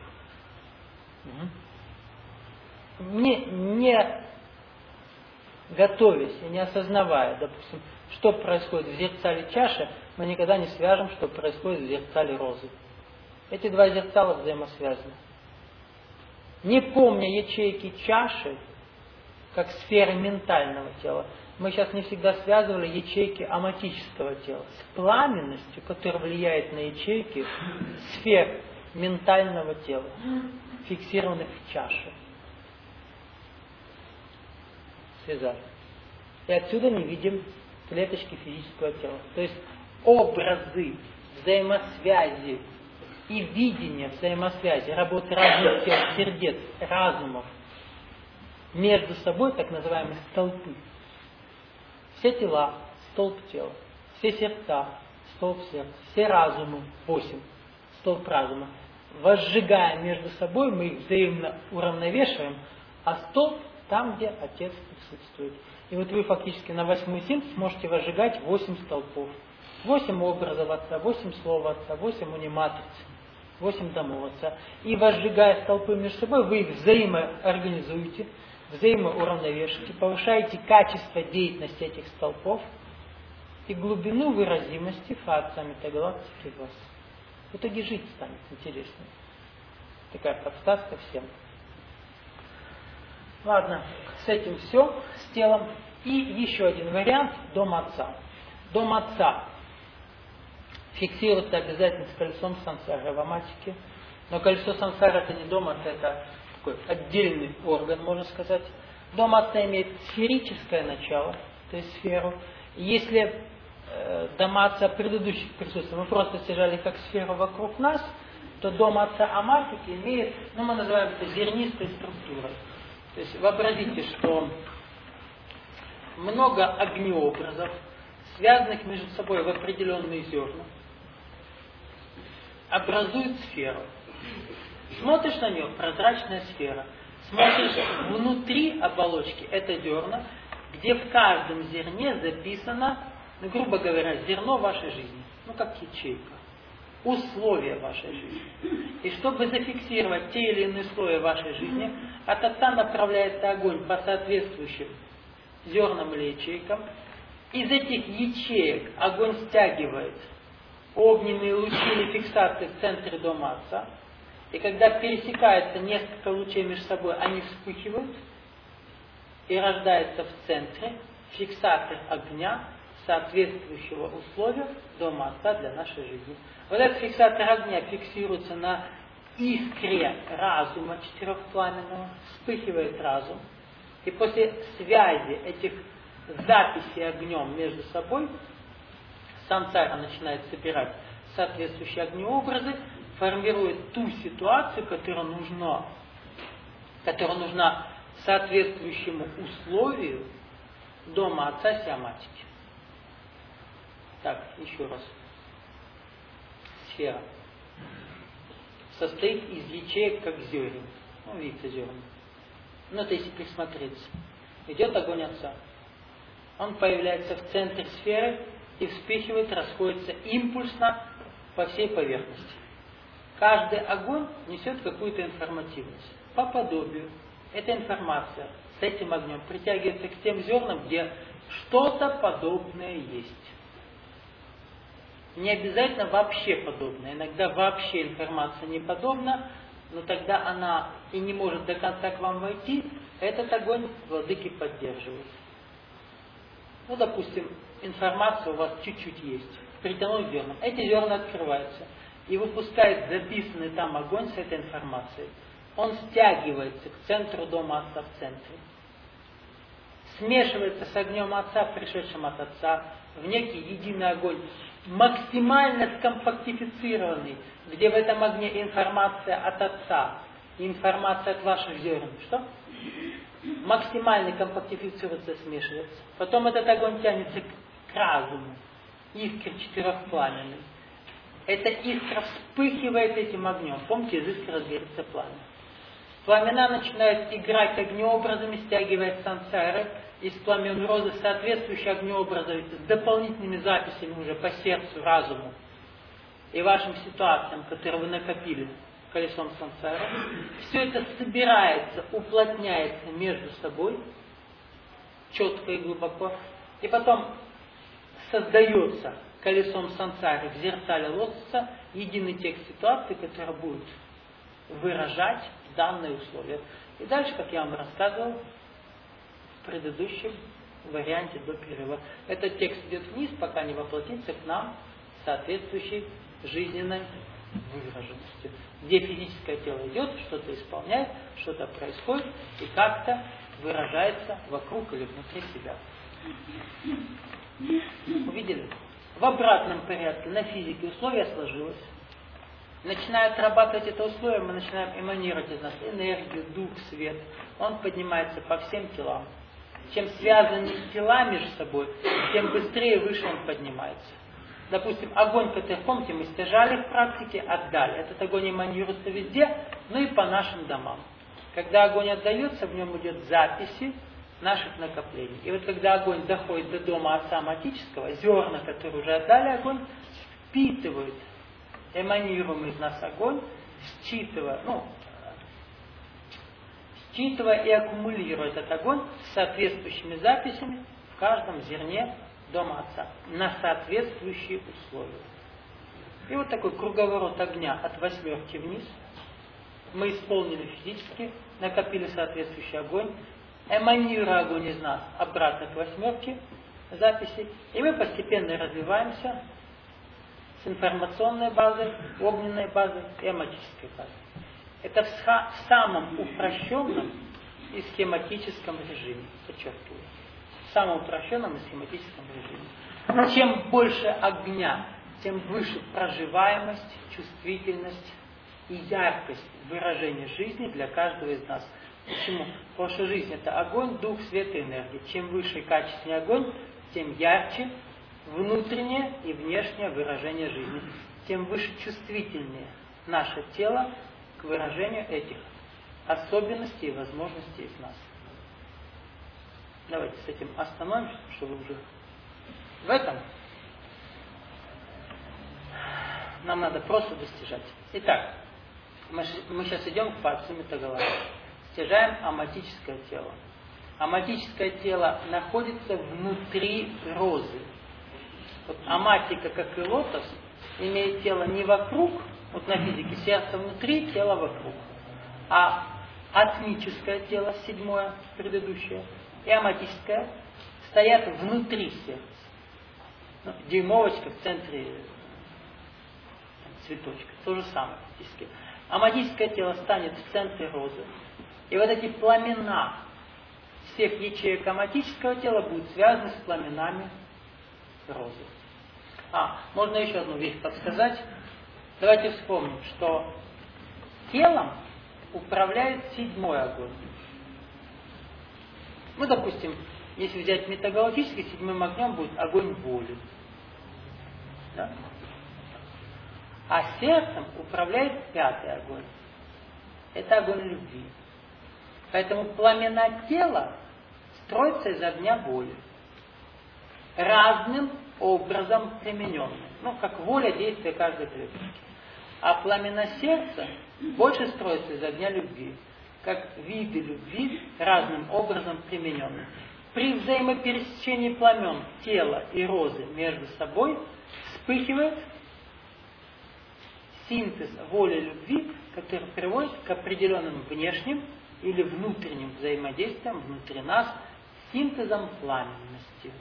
Не готовясь и не осознавая, допустим, что происходит в зеркале чаши, мы никогда не свяжем, что происходит в зеркале розы. Эти 2 зеркала взаимосвязаны. Не помня ячейки чаши, как сферы ментального тела, мы сейчас не всегда связывали ячейки аматического тела с пламенностью, которая влияет на ячейки сфер ментального тела, фиксированных в чаше. Связали. И отсюда мы видим клеточки физического тела. То есть образы взаимосвязи и видение взаимосвязи, работы разных тел, сердец, разумов между собой, так называемые столпы. Все тела, столб тела, все сердца, столб сердца, все разумы, 8, столб разума. Возжигая между собой, мы их взаимно уравновешиваем, а столб там, где Отец присутствует. И вот вы фактически на 8-й синтез можете возжигать 8 столпов. 8 образов Отца, 8 слов Отца, 8 униматриц, 8 домов Отца. И возжигая столпы между собой, вы их взаимоорганизуете, взаимоуравновешиваете, повышаете качество деятельности этих столпов и глубину выразимости фаца метагалактики в вас. В итоге жить станет интереснее. Такая подсказка всем. Ладно, с этим все, с телом. И еще один вариант – дом Отца. Дом Отца фиксируется обязательно с колесом сансары в аматике. Но колесо сансары это не дом Отца, это такой отдельный орган, можно сказать. Дом Отца имеет сферическое начало, то есть сферу. Если дома Отца предыдущих присутствий мы просто стяжали как сферу вокруг нас, то дом Отца аматики имеет, мы называем это зернистой структурой. То есть вообразите, что много огнеобразов, связанных между собой в определенные зерна, образуют сферу. Смотришь на нее, прозрачная сфера. Смотришь внутри оболочки, это зерна, где в каждом зерне записано, грубо говоря, зерно вашей жизни. Как ячейка. Условия вашей жизни. И чтобы зафиксировать те или иные условия вашей жизни, от Отца направляется огонь по соответствующим зернам или ячейкам. Из этих ячеек огонь стягивает огненные лучи или фиксации в центре дома Отца. И когда пересекаются несколько лучей между собой, они вспыхивают и рождается в центре фиксатор огня, соответствующего условию дома Отца для нашей жизни. Вот этот фиксатор огня фиксируется на искре разума четырехпламенного, вспыхивает разум, и после связи этих записей огнем между собой сансара начинает собирать соответствующие огнеобразы, формирует ту ситуацию, которая нужна соответствующему условию дома Отца сиаматики. Так, еще раз. сфера. Состоит из ячеек, как зерен. Ну, видите, зерна. Ну, это если присмотреться. Идет огонь Отца. Он появляется в центре сферы и вспыхивает, расходится импульсно по всей поверхности. Каждый огонь несет какую-то информативность. По подобию. Эта информация с этим огнем притягивается к тем зернам, где что-то подобное есть. Не обязательно вообще подобное. Иногда вообще информация не подобна, но тогда она и не может до конца к вам войти. Этот огонь владыки поддерживает. Ну, допустим, информация у вас чуть-чуть есть. Притянул зерна. Эти зерна открываются. И выпускает записанный там огонь с этой информацией. Он стягивается к центру дома Отца в центре. Смешивается с огнем Отца, пришедшим от Отца, в некий единый огонь, максимально скомпактифицированный, где в этом огне информация от Отца и информация от ваших зерен. Что? Максимально компактифицируется, смешивается. Потом этот огонь тянется к разуму. Искра четырехпламенный. Эта искра вспыхивает этим огнем. Помните, из искры разгорится пламя. Пламена начинают играть огнеобразами, стягивая сансары из пламен розы, соответствующие огнеобразы с дополнительными записями уже по сердцу, разуму и вашим ситуациям, которые вы накопили колесом сансары. Все это собирается, уплотняется между собой, четко и глубоко, и потом создается колесом сансары в зеркале лотоса единый текст ситуации, который будет выражать данные условия. И дальше, как я вам рассказывал в предыдущем варианте до перерыва, этот текст идет вниз, пока не воплотится к нам соответствующей жизненной выраженностью. Где физическое тело идет, что-то исполняет, что-то происходит и как-то выражается вокруг или внутри себя. Увидели? В обратном порядке на физике условия сложилось. Начиная отрабатывать это условие, мы начинаем эманировать из нас энергию, дух, свет. Он поднимается по всем телам. Чем связаны тела между собой, тем быстрее и выше он поднимается. Допустим, огонь, который, помните, мы стяжали в практике, отдали. Этот огонь эманируется везде, но и по нашим домам. Когда огонь отдается, в нем идет записи наших накоплений. И вот когда огонь доходит до дома Отца Матического, зерна, которые уже отдали огонь, впитывают эманируемый из нас огонь, считывая и аккумулируя этот огонь с соответствующими записями в каждом зерне дома Отца на соответствующие условия. И вот такой круговорот огня от восьмерки вниз. Мы исполнили физически, накопили соответствующий огонь, эманируя огонь из нас обратно к восьмерке записи, и мы постепенно развиваемся с информационной базой, огненной базой и эматической базой. Это в самом упрощенном и схематическом режиме, подчеркиваю. В самом упрощенном и схематическом режиме. Чем больше огня, тем выше проживаемость, чувствительность и яркость выражения жизни для каждого из нас. Почему? Потому что жизнь — это огонь, дух, свет и энергия. Чем выше и качественнее огонь, тем ярче внутреннее и внешнее выражение жизни. Тем выше чувствительнее наше тело к выражению этих особенностей и возможностей из нас. Давайте с этим остановимся, чтобы уже в этом нам надо просто достижать. Итак, мы сейчас идем к факсу метаголовы. Стяжаем аматическое тело. Аматическое тело находится внутри розы. Вот аматика, как и лотос, имеет тело не вокруг, вот на физике сердце внутри, тело вокруг. А атмическое тело, седьмое, предыдущее, и аматическое стоят внутри сердца. Ну, дюймовочка в центре цветочка. То же самое фактически. Аматическое тело станет в центре розы. И вот эти пламена всех ячеек аматического тела будут связаны с пламенами розы. Можно еще одну вещь подсказать. Давайте вспомним, что телом управляет седьмой огонь. Ну, допустим, если взять метагалактический, седьмым огнем будет огонь воли. Да? А сердцем управляет пятый огонь. Это огонь любви. Поэтому пламена тела строятся из огня воли. Разным образом примененным. Как воля действия каждой клетки. А пламена сердца больше строятся из огня любви. Как виды любви разным образом примененные. При взаимопересечении пламен тела и розы между собой вспыхивает синтез воли любви, который приводит к определенным внешним или внутренним взаимодействиям внутри нас, синтезом пламенности.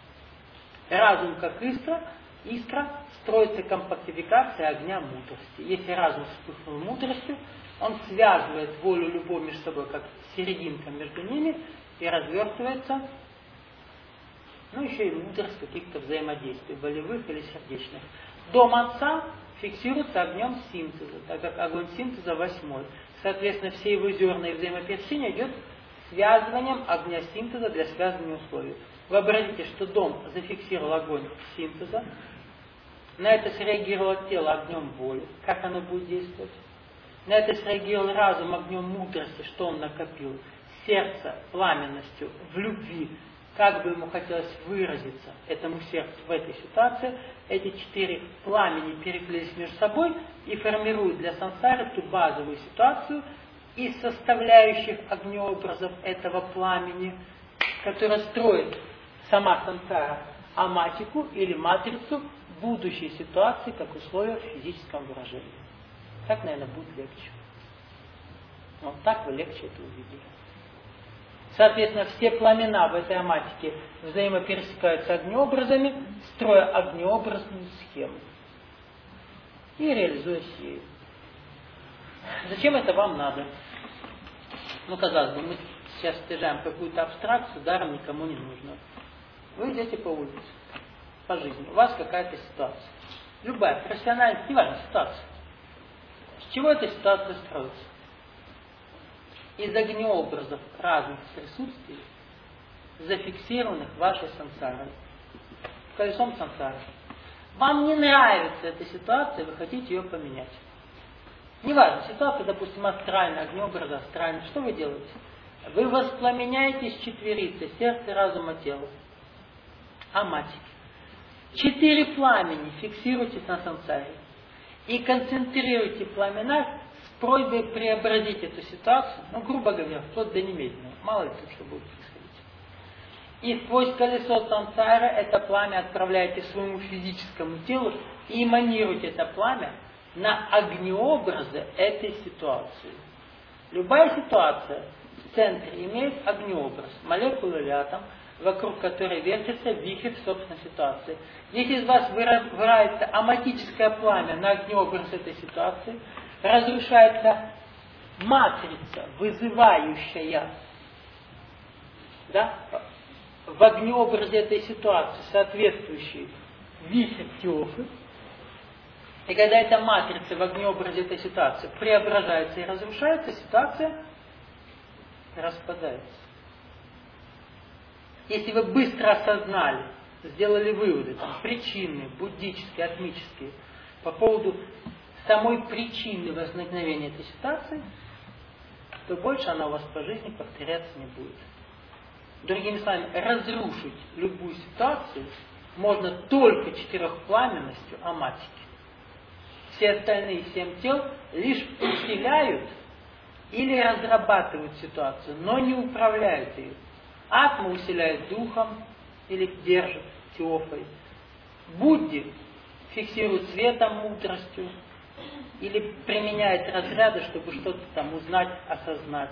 Разум как искра строится компактификация огня мудрости. Если разум вспыхнул мудростью, он связывает волю и любовь между собой, как серединка между ними, и развертывается, еще и мудрость каких-то взаимодействий, волевых или сердечных. Дом Отца фиксируется огнем синтеза, так как огонь синтеза 8. Соответственно, все его зерна и взаимопересечения идет связыванием огня синтеза для связывания условий. Вообразите, что дом зафиксировал огонь синтеза, на это среагировало тело огнем воли. Как оно будет действовать? На это среагировал разум огнем мудрости, что он накопил. Сердце пламенностью в любви, как бы ему хотелось выразиться этому сердцу в этой ситуации. Эти 4 пламени переклеились между собой и формируют для сансары ту базовую ситуацию из составляющих огнеобразов этого пламени, которая строит сама сансара аматику или матрицу будущей ситуации как условия в физическом выражении. Так, наверное, будет легче. Так вы легче это увидели. Соответственно, все пламена в этой аматике взаимопересекаются огнеобразами, строя огнеобразную схему. И реализуя сию. Зачем это вам надо? Казалось бы, мы сейчас стяжаем какую-то абстракцию, даром никому не нужно. Вы идете по улице, по жизни. У вас какая-то ситуация. Любая, профессиональная, неважно, ситуация. С чего эта ситуация строится? Из огнеобразов разных присутствий, зафиксированных вашей сансарой, колесом сансары. Вам не нравится эта ситуация, вы хотите ее поменять. Неважно, ситуация, допустим, астральная, огнеобраза астральная. Что вы делаете? Вы воспламеняетесь четверицей, сердце, разума, тела. Аматики. 4 пламени фиксируйте на сансаре. И концентрируйте пламена с просьбой преобразить эту ситуацию, грубо говоря, вплоть до немедленного. Мало ли что будет происходить. И сквозь колесо сансары это пламя отправляете своему физическому телу и эманируете это пламя на огнеобразы этой ситуации. Любая ситуация в центре имеет огнеобраз, молекулу или атом, вокруг которой вертится вихрь собственной ситуации. Если из вас выражается аматическое пламя на огнеобраз этой ситуации, разрушается матрица, вызывающая в огнеобразе этой ситуации соответствующий вихрь Теофы. И когда эта матрица в огнеобразе этой ситуации преображается и разрушается, ситуация распадается. Если вы быстро осознали, сделали выводы, причинные, буддические, атмические, по поводу самой причины возникновения этой ситуации, то больше она у вас по жизни повторяться не будет. Другими словами, разрушить любую ситуацию можно только 4-пламенностью аматики. Все остальные 7 тел лишь усиляют или разрабатывают ситуацию, но не управляют ее. Атма усиляет духом или держит теофой. Будди фиксирует светом, мудростью или применяет разряды, чтобы что-то узнать, осознать.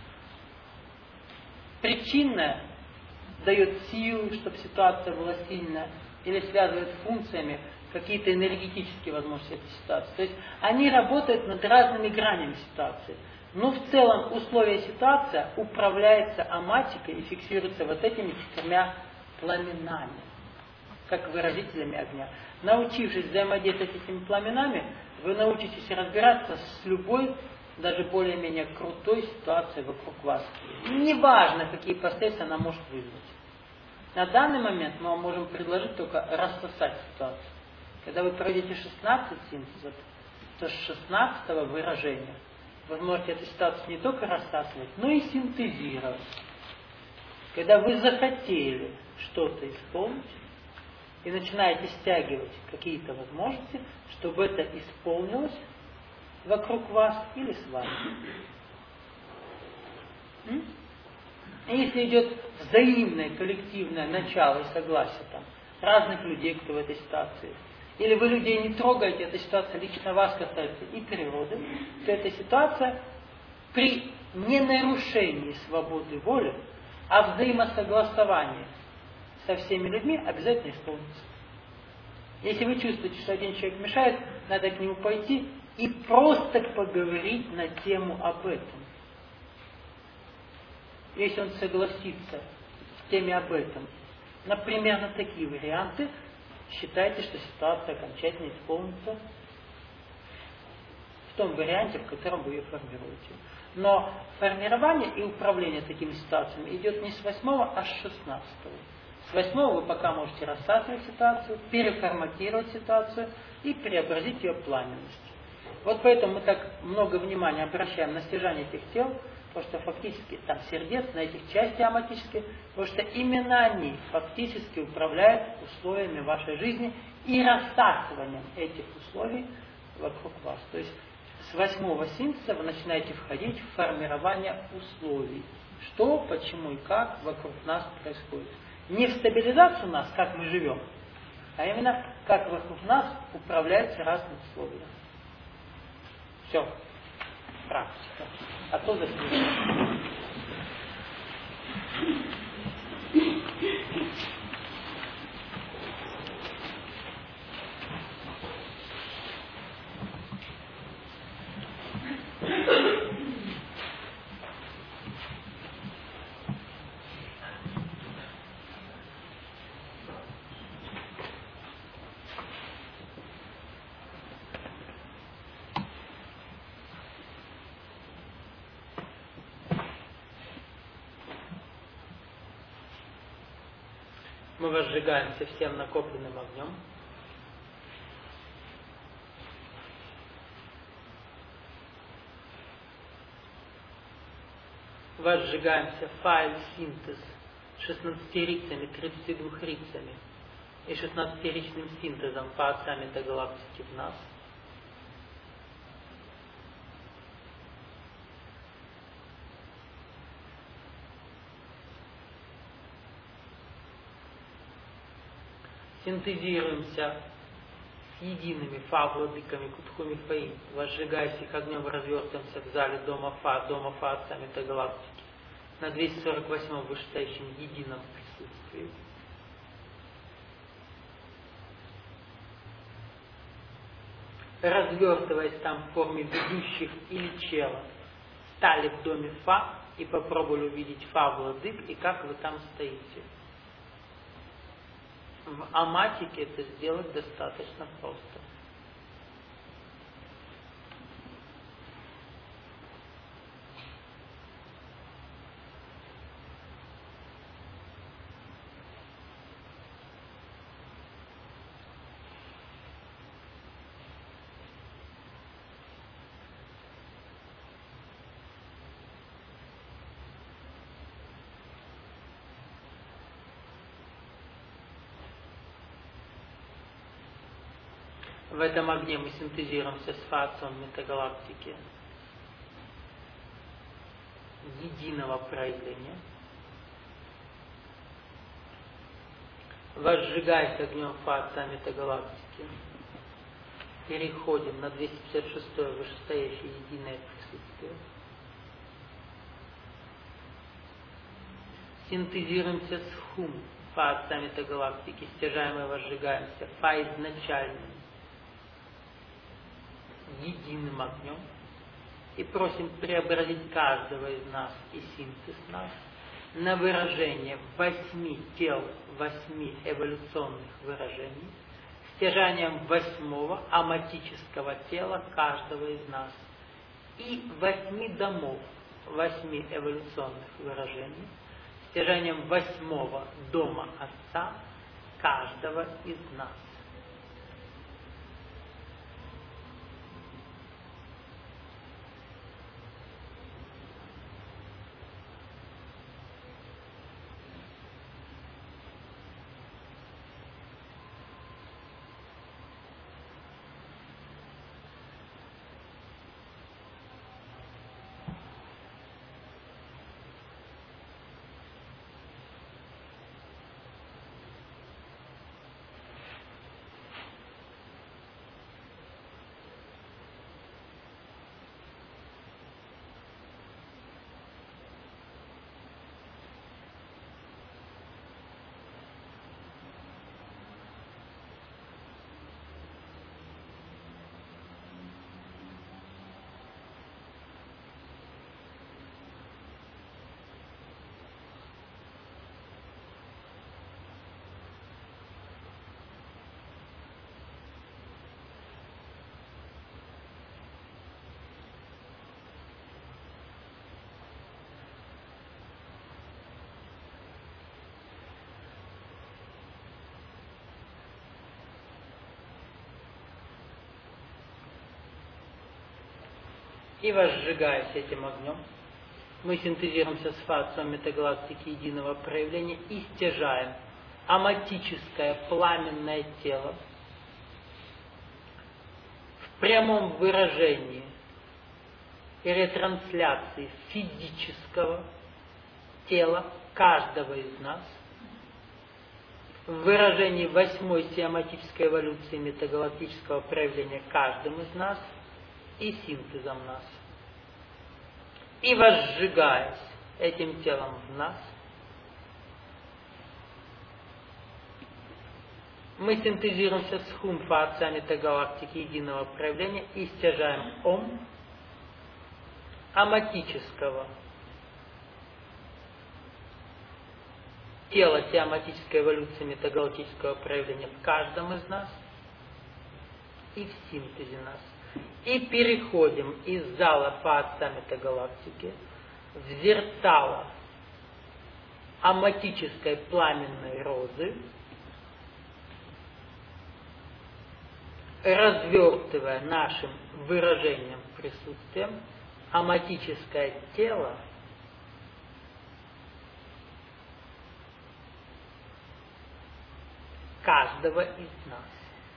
Причинная дает силу, чтобы ситуация была сильная, или связывает функциями какие-то энергетические возможности этой ситуации. То есть они работают над разными гранями ситуации. Но в целом условия ситуации управляется аматикой и фиксируется вот этими 4 пламенами, как выразителями огня. Научившись взаимодействовать с этими пламенами, вы научитесь разбираться с любой, даже более-менее крутой ситуацией вокруг вас. Неважно, какие последствия она может вызвать. На данный момент мы вам можем предложить только рассосать ситуацию. Когда вы проведете 16 синтезов, то с 16-го выражения вы можете эту ситуацию не только рассасывать, но и синтезировать. Когда вы захотели что-то исполнить и начинаете стягивать какие-то возможности, чтобы это исполнилось вокруг вас или с вами. И если идет взаимное коллективное начало и согласие там, разных людей, кто в этой ситуации, или вы людей не трогаете, эта ситуация лично вас касается и природы, то эта ситуация при ненарушении свободы воли, а взаимосогласовании со всеми людьми обязательно исполнится. Если вы чувствуете, что один человек мешает, надо к нему пойти и просто поговорить на тему об этом. Если он согласится с теми об этом, например, на такие варианты, считайте, что ситуация окончательно исполнится в том варианте, в котором вы ее формируете. Но формирование и управление такими ситуациями идет не с 8-го, а с 16-го. С 8-го вы пока можете рассасывать ситуацию, переформатировать ситуацию и преобразить ее пламенность. Вот поэтому мы так много внимания обращаем на стяжание этих тел, потому что фактически там сердец, на этих части аматические, потому что именно они фактически управляют условиями вашей жизни и рассасыванием этих условий вокруг вас. То есть с 8-го синтеза вы начинаете входить в формирование условий. Что, почему и как вокруг нас происходит. Не в стабилизацию нас, как мы живем, а именно как вокруг нас управляются разные условия. Все. Практика. А то заслуживает. Мы возжигаемся всем накопленным огнем. Возжигаемся файл-синтез 16-рицами, 32-рицами и 16-ричным синтезом по отцам метагалактики в нас. Синтезируемся с едиными Фа-владыками Кутхуми Фаим, возжигаясь их огнем, развертываемся в зале дома Фа отца метагалактики, на 248-м вышестоящем едином присутствии. Развертываясь там в форме ведущих или чела, стали в доме Фа и попробовали увидеть Фа-владык и как вы там стоите. В аматике это сделать достаточно просто. В этом огне мы синтезируемся с фацией метагалактики единого проявления. Возжигаясь огнем фация метагалактики, переходим на 256-е вышестоящее единое присутствие. Синтезируемся с хум, фация метагалактики, стяжаем и возжигаемся фа изначальным единым огнем и просим преобразить каждого из нас и синтез нас на выражение 8 тел, 8 эволюционных выражений, стяжанием 8-го аматического тела каждого из нас и 8 домов, 8 эволюционных выражений, стяжанием 8-го дома Отца каждого из нас. И возжигаясь этим огнем, мы синтезируемся с фацией метагалактики единого проявления и стяжаем аматическое пламенное тело в прямом выражении и ретрансляции физического тела каждого из нас, в выражении 8-й сиаматической эволюции метагалактического проявления каждым из нас и синтезом нас. И возжигаясь этим телом в нас, мы синтезируемся с хум-фацией метагалактики единого проявления и стяжаем ом аматического тела сиаматической эволюции метагалактического проявления в каждом из нас и в синтезе нас. И переходим из зала фация метагалактики в зерцало аматической пламенной розы, развертывая нашим выражением присутствием аматическое тело каждого из нас.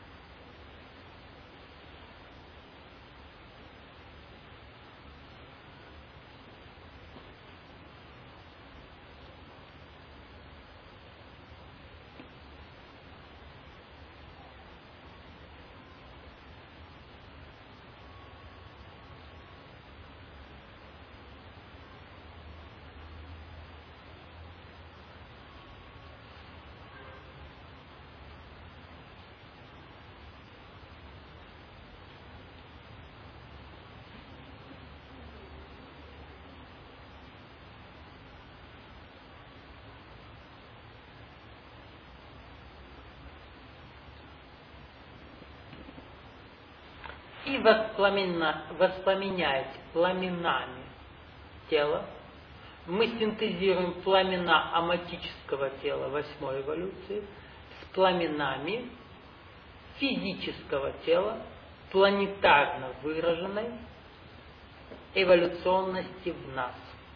И воспламеняясь пламенами тела, мы синтезируем пламена аматического тела 8-й эволюции с пламенами физического тела планетарно выраженной эволюционности в нас.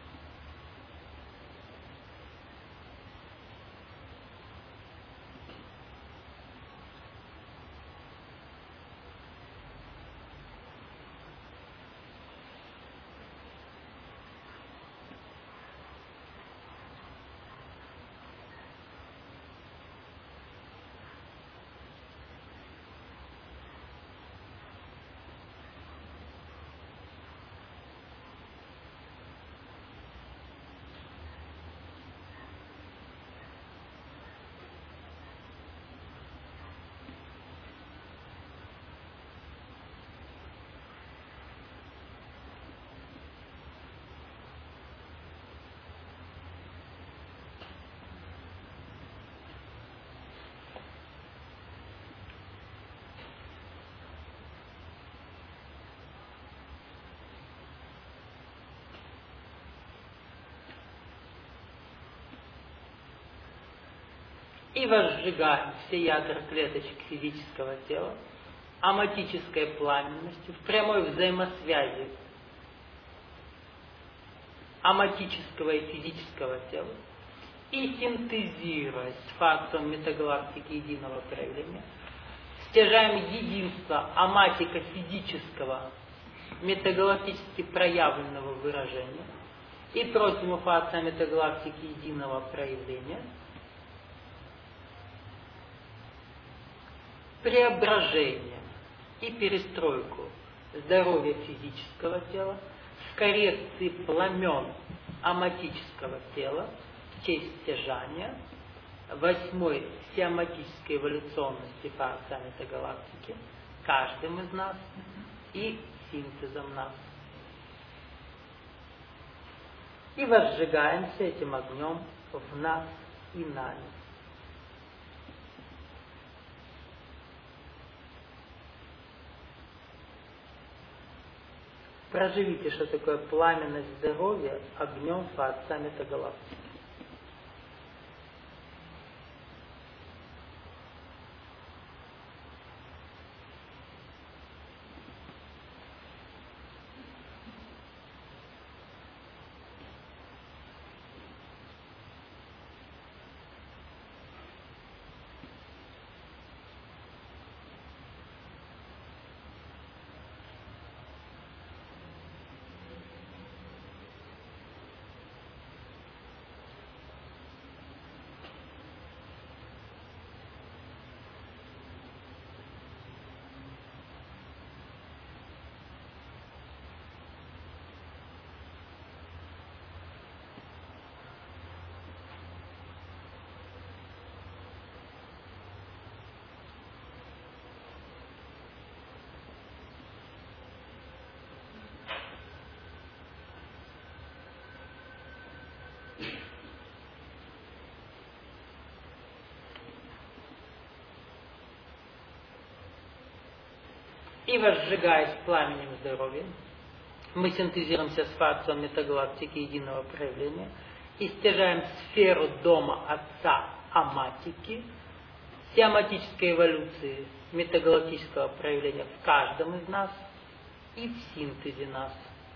И возжигаем все ядра клеточек физического тела аматической пламенностью в прямой взаимосвязи аматического и физического тела и синтезируясь с фактором метагалактики единого проявления, стяжаем единство аматико-физического метагалактически проявленного выражения и просим у факция метагалактики единого проявления преображение и перестройку здоровья физического тела с коррекцией пламен аматического тела в честь стяжания 8-й сиаматической эволюционности факция метагалактики каждым из нас и синтезом нас. И возжигаемся этим огнем в нас и нами. Проживите, что такое пламенность здоровья огнем факция метагалактики. И возжигаясь пламенем здоровья, мы синтезируемся с фацией метагалактики единого проявления и стяжаем сферу дома Отца Аматики, сиаматической эволюции метагалактического проявления в каждом из нас и в синтезе нас.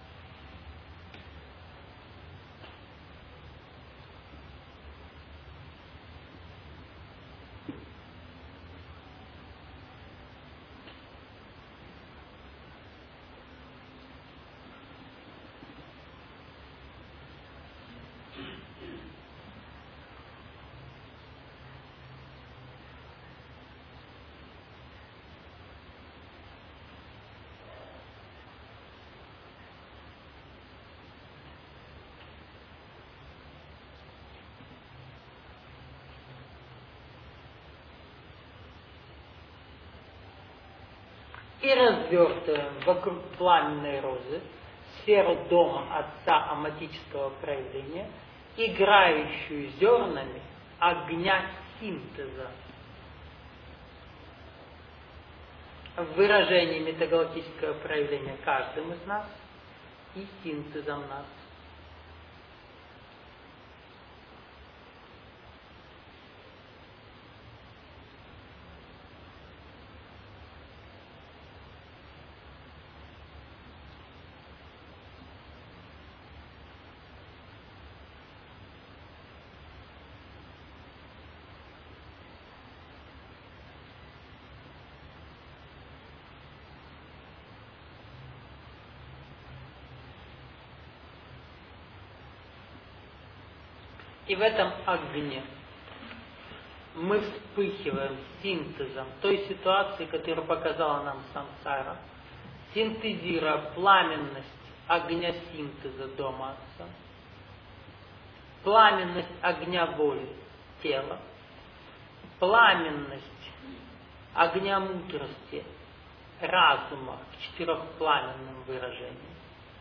И развертываем вокруг пламенной розы сферу дома Отца Аматического проявления, играющую зернами огня синтеза. В выражении метагалактического проявления каждым из нас и синтезом нас. И в этом огне мы вспыхиваем синтезом той ситуации, которую показала нам сансара, синтезируя пламенность огня синтеза дома Отца, пламенность огня воли тела, пламенность огня мудрости разума в четырехпламенном выражении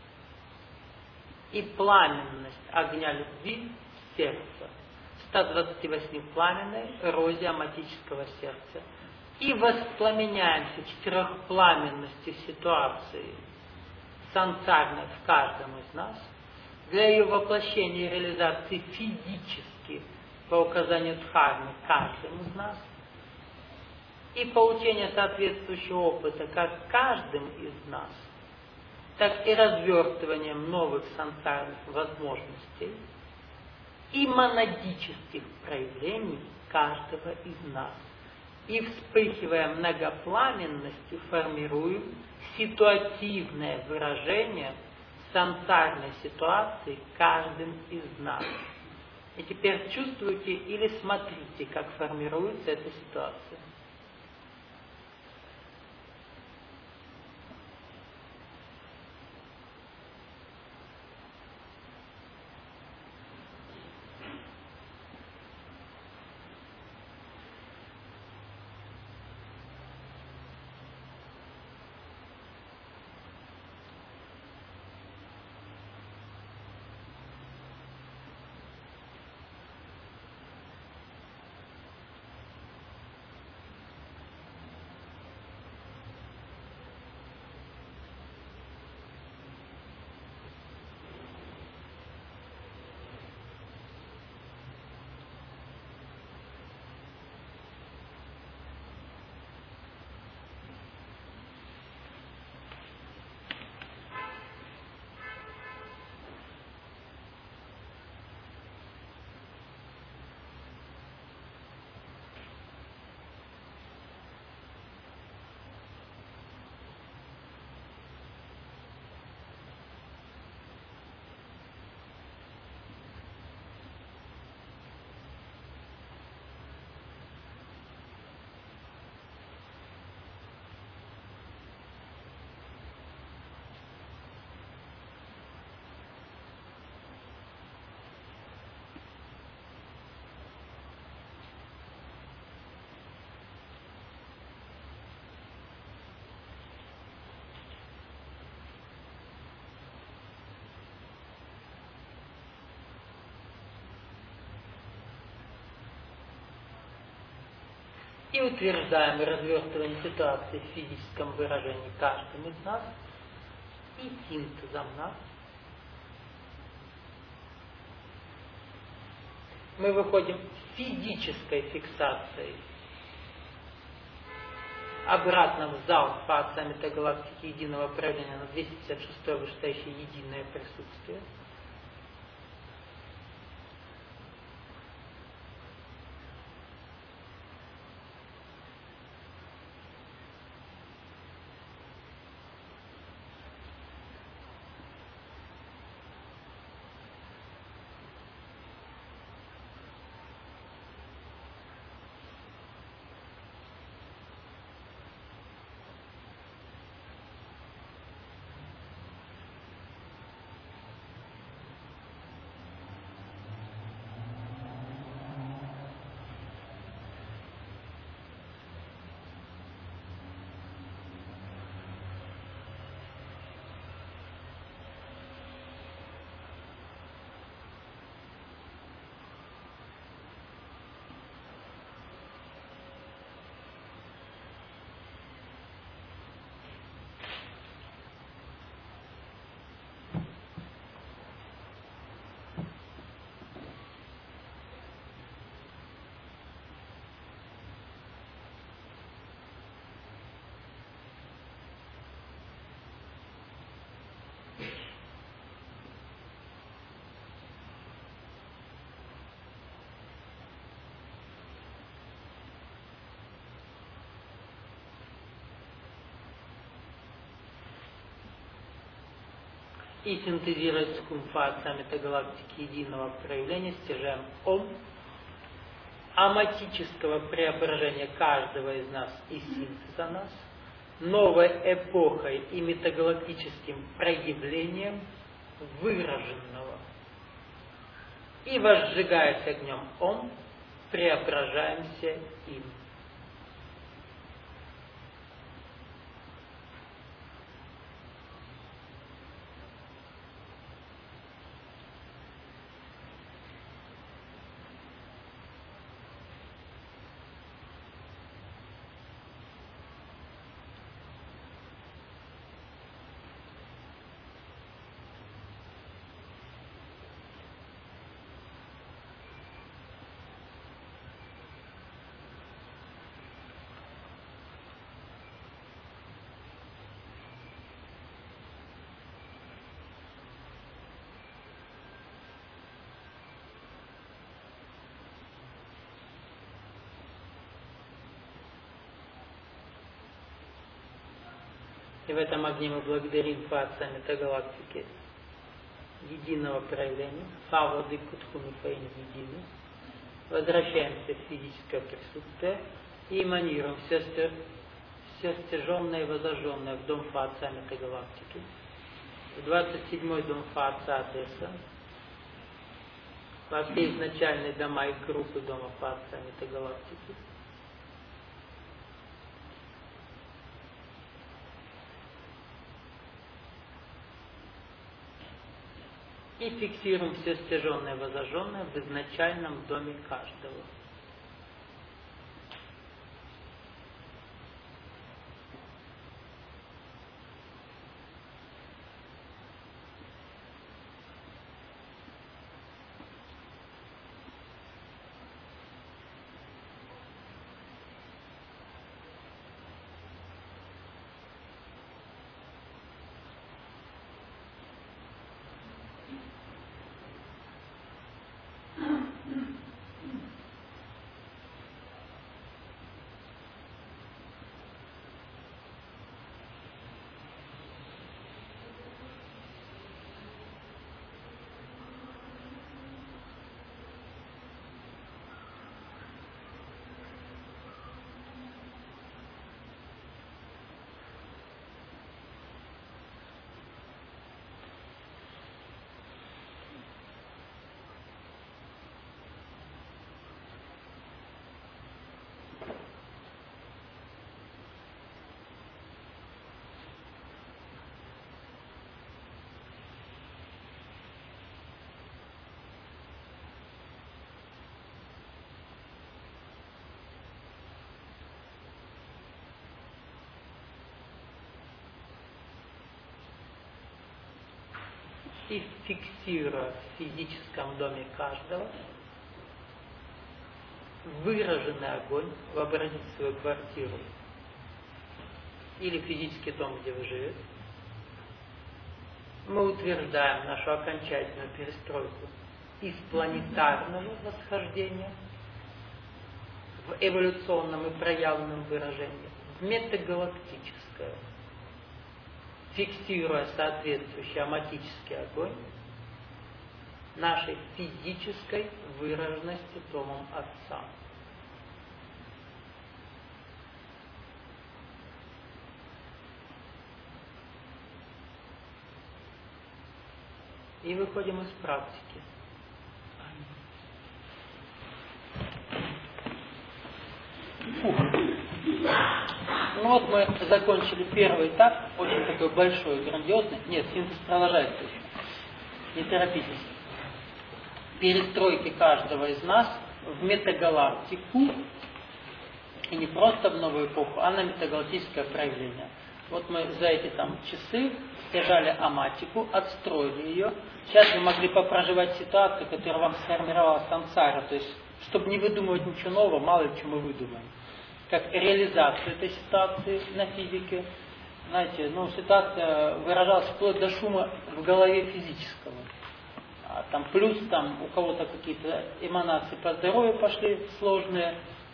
и пламенность огня любви сердца, 128-пламенной розе аматического сердца. И воспламеняемся четырехпламенностью ситуации сансарной в каждом из нас для ее воплощения и реализации физически по указанию Дхармы каждым из нас и получения соответствующего опыта как каждым из нас, так и развертыванием новых сансарных возможностей и монадических проявлений каждого из нас. И вспыхивая многопламенностью, формируем ситуативное выражение сансарной ситуации каждым из нас. И теперь чувствуйте или смотрите, как формируется эта ситуация. И утверждаем развертывание ситуации в физическом выражении каждым из нас и синтезом нас. Мы выходим физической фиксацией обратно в зал фация метагалактики единого проявления на 256 вышестоящее единое присутствие. И синтезируя с кумфация метагалактики единого проявления стяжаем Ом, аматического преображения каждого из нас и синтеза нас, новой эпохой и метагалактическим проявлением выраженного. И возжигаясь огнем Ом, преображаемся им. И в этом огне мы благодарим фация метагалактики единого проявления, Савады Кутхуми Фаин единый. Возвращаемся в физическое присутствие и эманируем все стяженное и возожженное в дом фация метагалактики, в 27-й дом фация Одесса, во все изначальные дома и группы дома фация метагалактики. И фиксируем все стяженное и возожженное в изначальном доме каждого. и фиксируя в физическом доме каждого выраженный огонь, вообразите свою квартиру или физический дом, где вы живете, мы утверждаем нашу окончательную перестройку из планетарного восхождения в эволюционном и проявленном выражении в метагалактическое, фиксируя соответствующий аматический огонь нашей физической выраженности Домом Отца. И выходим из практики. Ну вот мы закончили первый этап, очень такой большой, грандиозный. Нет, синтез продолжается еще. Не торопитесь. Перестройки каждого из нас в метагалактику, и не просто в новую эпоху, а на метагалактическое проявление. Вот мы за эти там часы стяжали аматику, отстроили ее. Сейчас вы могли попроживать ситуацию, которая вам сформировала сансара, то есть, чтобы не выдумывать ничего нового, мало ли что мы выдумаем. Как реализацию этой ситуации на физике. Знаете, ситуация выражалась вплоть до шума в голове физического. Там плюс там у кого-то какие-то эманации по здоровью пошли сложные.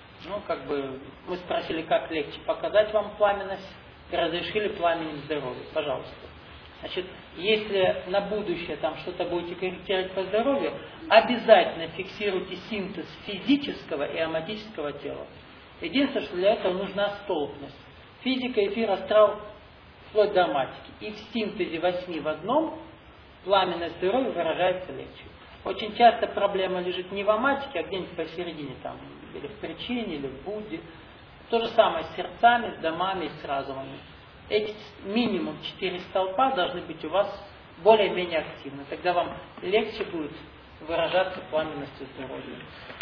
Мы спросили, как легче показать вам пламенность, и разрешили пламенем здоровья. Пожалуйста. Значит, если на будущее там что-то будете корректировать по здоровью, обязательно фиксируйте синтез физического и аматического тела. Единственное, что для этого нужна столпность. Физика, эфир, астрал, вплоть до аматики. И в синтезе 8 в одном пламенность здоровья выражается легче. Очень часто проблема лежит не в аматике, а где-нибудь посередине, там, или в причине, или в Будде. То же самое с сердцами, с домами и с разумами. Эти минимум 4 столпа должны быть у вас более-менее активны. Тогда вам легче будет выражаться пламенностью здоровья.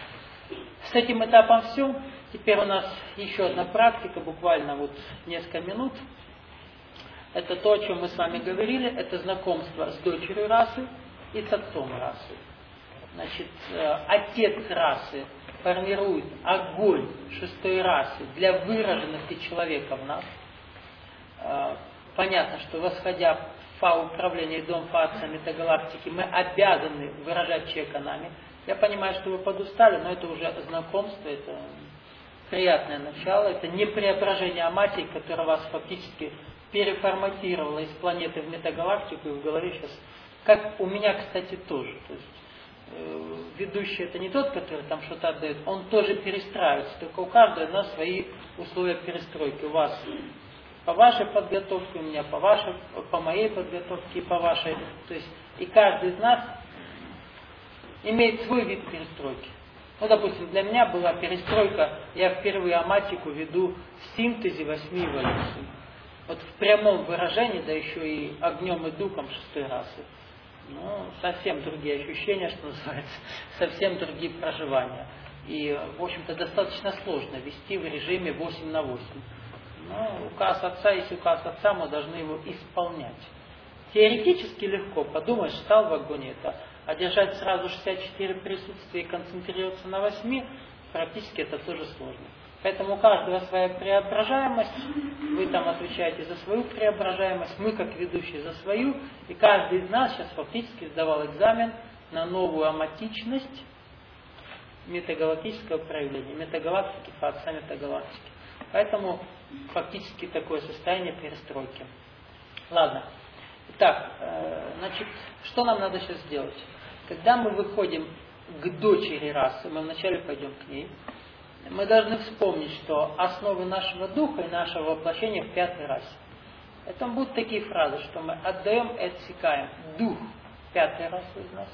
С этим этапом все. Теперь у нас еще одна практика, буквально несколько минут. Это то, о чем мы с вами говорили. Это знакомство с дочерью расы и с отцом расы. Значит, отец расы формирует огонь шестой расы для выраженности человека в нас. Понятно, что восходя в фау управления и дом фаса метагалактики, мы обязаны выражать человека нами. Я понимаю, что вы подустали, но это уже знакомство, это приятное начало, это не преображение аматии, которое вас фактически переформатировало из планеты в метагалактику и в голове сейчас. Как у меня, кстати, тоже. То есть, ведущий это не тот, который там что-то отдает, он тоже перестраивается, только у каждого из нас свои условия перестройки. У вас по вашей подготовке, у меня по моей подготовке и по вашей. То есть, и каждый из нас имеет свой вид перестройки. Допустим, для меня была перестройка, я впервые аматику веду в синтезе 8 эволюций. В прямом выражении, да еще и огнем и духом шестой расы. Совсем другие ощущения, что называется, совсем другие проживания. И, в общем-то, достаточно сложно вести в режиме 8 на 8. Указ отца, если указ отца, мы должны его исполнять. Теоретически легко, подумаешь, стал в вагоне это, а держать сразу 64 присутствия и концентрироваться на 8, практически это тоже сложно. Поэтому у каждого своя преображаемость, вы там отвечаете за свою преображаемость, мы как ведущие за свою, и каждый из нас сейчас фактически сдавал экзамен на новую аматичность метагалактического проявления, метагалактики, фаса метагалактики. Поэтому фактически такое состояние перестройки. Ладно. Итак, значит, что нам надо сейчас сделать? Когда мы выходим к дочери расы, мы вначале пойдем к ней, мы должны вспомнить, что основы нашего духа и нашего воплощения в пятой расе. Это будут такие фразы, что мы отдаем и отсекаем дух пятой расы из нас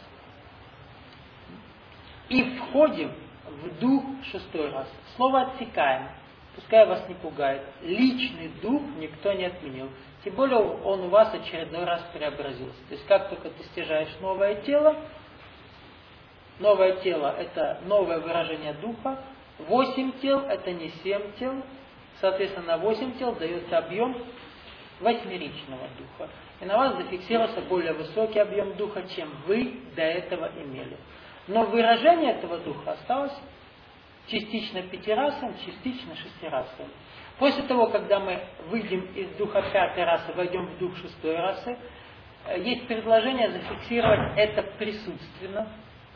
и входим в дух шестой расы. Слово «отсекаем», пускай вас не пугает, личный дух никто не отменил. Тем более он у вас очередной раз преобразился. То есть как только ты стяжаешь новое тело это новое выражение духа, 8 тел это не 7 тел, соответственно на 8 тел дается объем восьмеричного духа. И на вас зафиксировался более высокий объем духа, чем вы до этого имели. Но выражение этого духа осталось частично пятирасовым, частично шестирасовым. После того, когда мы выйдем из духа пятой расы, войдем в дух шестой расы, есть предложение зафиксировать это присутственно.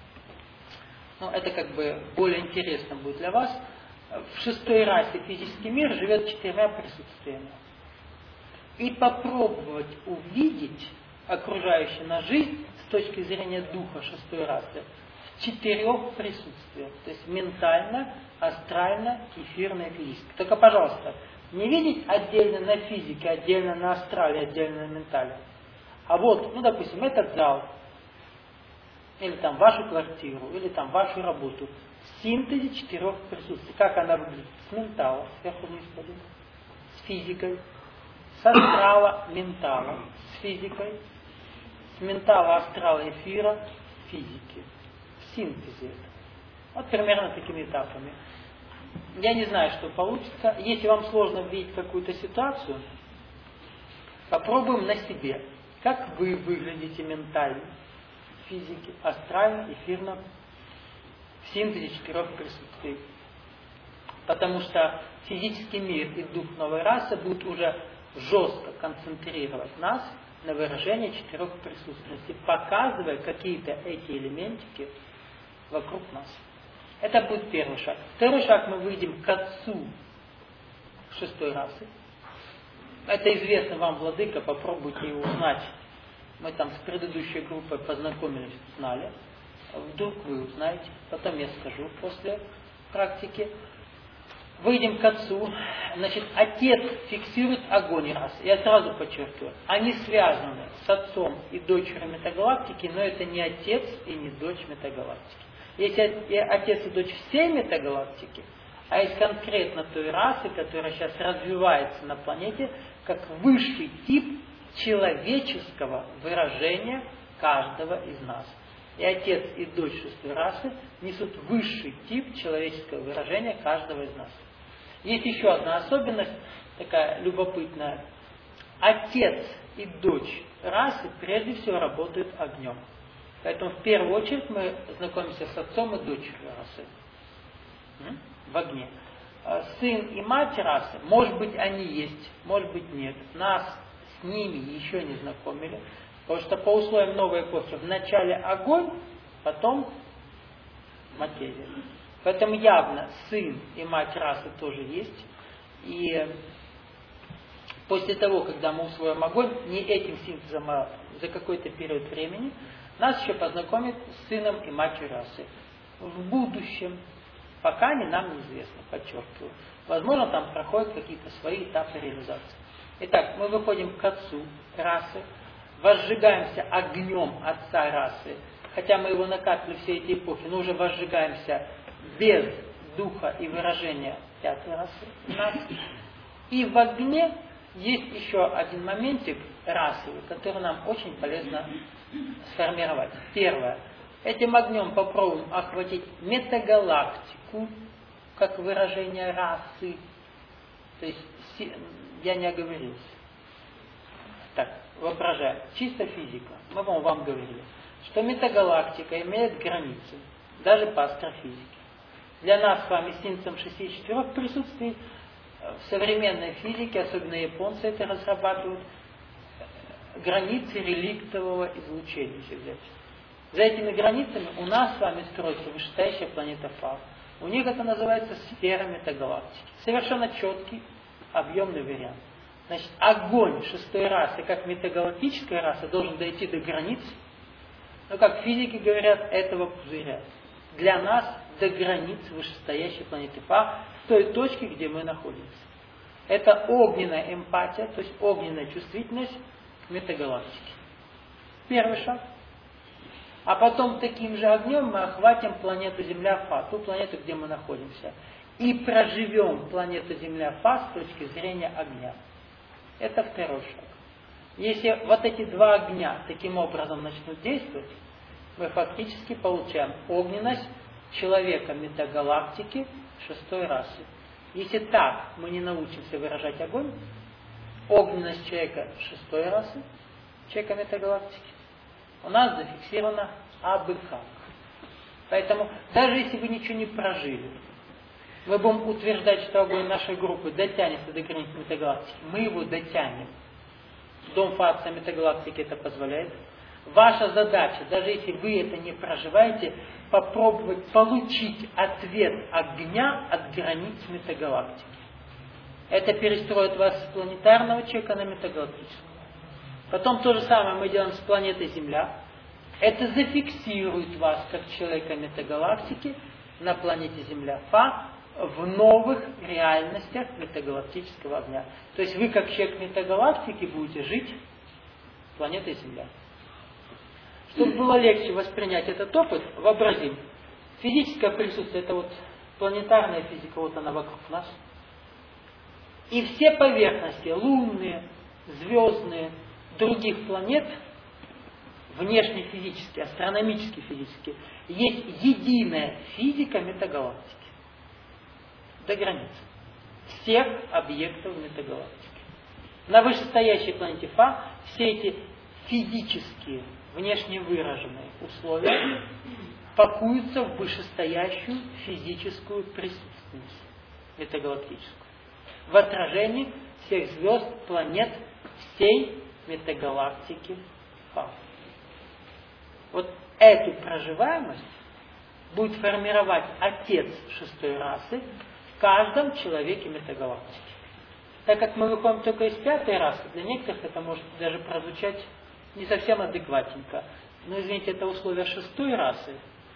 Это как бы более интересно будет для вас. В шестой расе физический мир живет четырьмя присутствиями. И попробовать увидеть окружающую нас жизнь с точки зрения духа шестой расы в четырех присутствиях. То есть ментально, астрально, эфирно и физически. Только, пожалуйста, не видеть отдельно на физике, отдельно на астрале, отдельно на ментале. А вот, допустим, этот зал, или там вашу квартиру, или там вашу работу, в синтезе четырех присутствий. Как она выглядит? С ментала, сверху вниз пойдет, с физикой, с астрала, ментала, с физикой, с ментала, астрала, эфира, физики. В синтезе это. Вот примерно такими этапами. Я не знаю, что получится. Если вам сложно увидеть какую-то ситуацию, попробуем на себе. Как вы выглядите ментально, физики, астрально, эфирно, в синтезе четырех присутствий. Потому что физический мир и дух новой расы будут уже жестко концентрировать нас на выражение четырех присутствий, показывая какие-то эти элементики вокруг нас. Это будет первый шаг. Второй шаг, мы выйдем к отцу шестой расы. Это известно вам, владыка, попробуйте его узнать. Мы там с предыдущей группой познакомились, знали. Вдруг вы узнаете, потом я скажу после практики. Выйдем к отцу. Значит, отец фиксирует огонь расы. Я сразу подчеркиваю, они связаны с отцом и дочерью метагалактики, но это не отец и не дочь метагалактики. Если отец и дочь всей метагалактики, а есть конкретно той расы, которая сейчас развивается на планете, как высший тип человеческого выражения каждого из нас. И отец и дочь шестой расы несут высший тип человеческого выражения каждого из нас. Есть еще одна особенность, такая любопытная. Отец и дочь расы прежде всего работают огнем. Поэтому в первую очередь мы знакомимся с отцом и дочерью расы. В огне. Сын и мать расы, может быть они есть, может быть нет. Нас с ними еще не знакомили. Потому что по условиям новой эпохи вначале огонь, потом материя. Поэтому явно сын и мать расы тоже есть. И после того, когда мы усвоим огонь, не этим синтезом, а за какой-то период времени, нас еще познакомят с сыном и матерью расы. В будущем, пока они нам неизвестны, подчеркиваю. Возможно, там проходят какие-то свои этапы реализации. Итак, мы выходим к отцу расы, возжигаемся огнем отца расы, хотя мы его накапливали все эти эпохи, но уже возжигаемся без духа и выражения пятой расы нас. И в огне есть еще один моментик расовый, который нам очень полезно сформировать. Первое. Этим огнем попробуем охватить метагалактику, как выражение расы. То есть я не оговорился. Так, воображаем. Чисто физика. Мы вам говорили, что метагалактика имеет границы, даже по астрофизике. Для нас с вами синтезом 64 присутствий в современной физике, особенно японцы это разрабатывают, границы реликтового излучения. За этими границами у нас с вами строится вышестоящая планета Фар. У них это называется сфера метагалактики. Совершенно четкий, объемный вариант. Значит, огонь шестой расы, как метагалактическая раса, должен дойти до границ, но, как физики говорят, этого пузыря. Для нас до границ вышестоящей планеты Фар, в той точке, где мы находимся. Это огненная эмпатия, то есть огненная чувствительность к метагалактике. Первый шаг. А потом таким же огнем мы охватим планету Земля-Фа, ту планету, где мы находимся. И проживем планету Земля-Фа с точки зрения огня. Это второй шаг. Если вот эти два огня таким образом начнут действовать, мы фактически получаем огненность человека метагалактики шестой расы. Если так мы не научимся выражать огонь, огненность человека 6-й расы, человека метагалактики, у нас зафиксировано абы как. Поэтому даже если вы ничего не прожили, мы будем утверждать, что огонь нашей группы дотянется до границ метагалактики, мы его дотянем. Дом фация метагалактики это позволяет. Ваша задача, даже если вы это не проживаете, попробовать получить ответ огня от границ метагалактики. Это перестроит вас с планетарного человека на метагалактического. Потом то же самое мы делаем с планетой Земля. Это зафиксирует вас как человека метагалактики на планете Земля Фа в новых реальностях метагалактического огня. То есть вы как человек метагалактики будете жить планетой Земля. Чтобы было легче воспринять этот опыт, вообразим. Физическое присутствие, это вот планетарная физика, вот она вокруг нас. И все поверхности, лунные, звездные, других планет, внешнефизические, астрономические физические, есть единая физика метагалактики. До границы всех объектов метагалактики. На вышестоящей планете Фа все эти физические, внешне выраженные условия пакуются в вышестоящую физическую присутственность метагалактическую. В отражении всех звезд, планет, всей метагалактики Фа. Вот эту проживаемость будет формировать Отец 6-й расы в каждом человеке метагалактики. Так как мы выходим только из 5-й расы, для некоторых это может даже прозвучать не совсем адекватненько. Но, извините, это условия 6-й расы.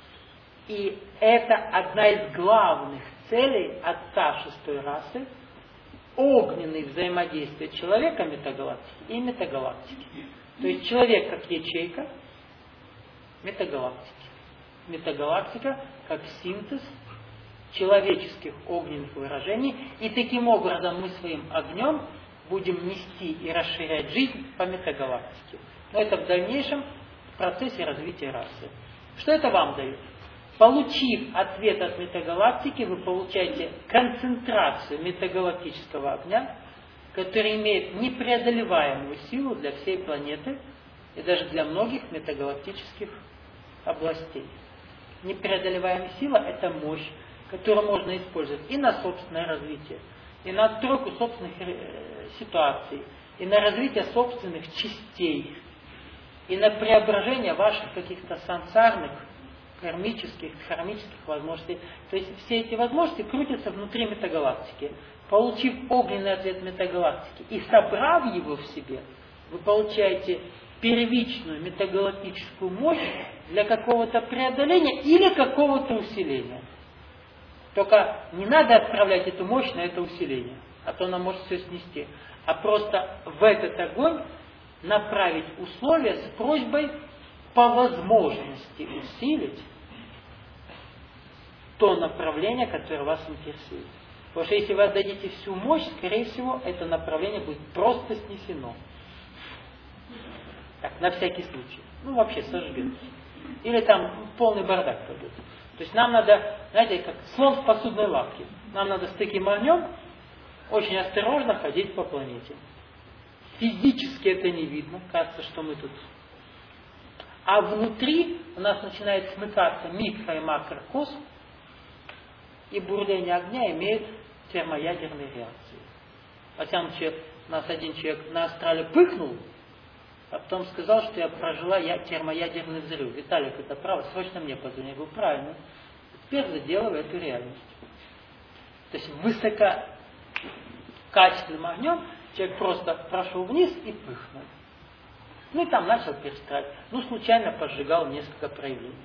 И это одна из главных целей Отца 6-й расы — огненные взаимодействия человека метагалактики и метагалактики. То есть человек как ячейка метагалактики. Метагалактика как синтез человеческих огненных выражений. И таким образом мы своим огнем будем нести и расширять жизнь по метагалактике. Но это в дальнейшем в процессе развития расы. Что это вам дает? Получив ответ от метагалактики, вы получаете концентрацию метагалактического огня, который имеет непреодолеваемую силу для всей планеты и даже для многих метагалактических областей. Непреодолеваемая сила – это мощь, которую можно использовать и на собственное развитие, и на отстройку собственных ситуаций, и на развитие собственных частей, и на преображение ваших каких-то сансарных, кармических, дхармических возможностей. То есть все эти возможности крутятся внутри метагалактики. Получив огненный ответ метагалактики и собрав его в себе, вы получаете первичную метагалактическую мощь для какого-то преодоления или какого-то усиления. Только не надо отправлять эту мощь на это усиление, а то она может все снести. А просто в этот огонь направить условия с просьбой по возможности усилить то направление, которое вас интересует. Потому что если вы отдадите всю мощь, скорее всего, это направление будет просто снесено. Так, на всякий случай. Ну, вообще сожгется. Или там полный бардак пойдет. То есть нам надо, знаете, как слон в посудной лавке. Нам надо с таким огнем очень осторожно ходить по планете. Физически это не видно. Кажется, что мы тут. А внутри у нас начинает смыкаться микро- и макрокосм, и бурление огня имеет термоядерные реакции. Хотя нас один человек на астрале пыхнул, а потом сказал, что я прожила термоядерный взрыв. Виталик, это правда? Срочно мне позвони. Я говорю, правильно. Теперь заделывай эту реальность. То есть высококачественным огнем человек просто прошел вниз и пыхнул. Ну и там начал перестраивать. Ну, случайно поджигал несколько проявлений.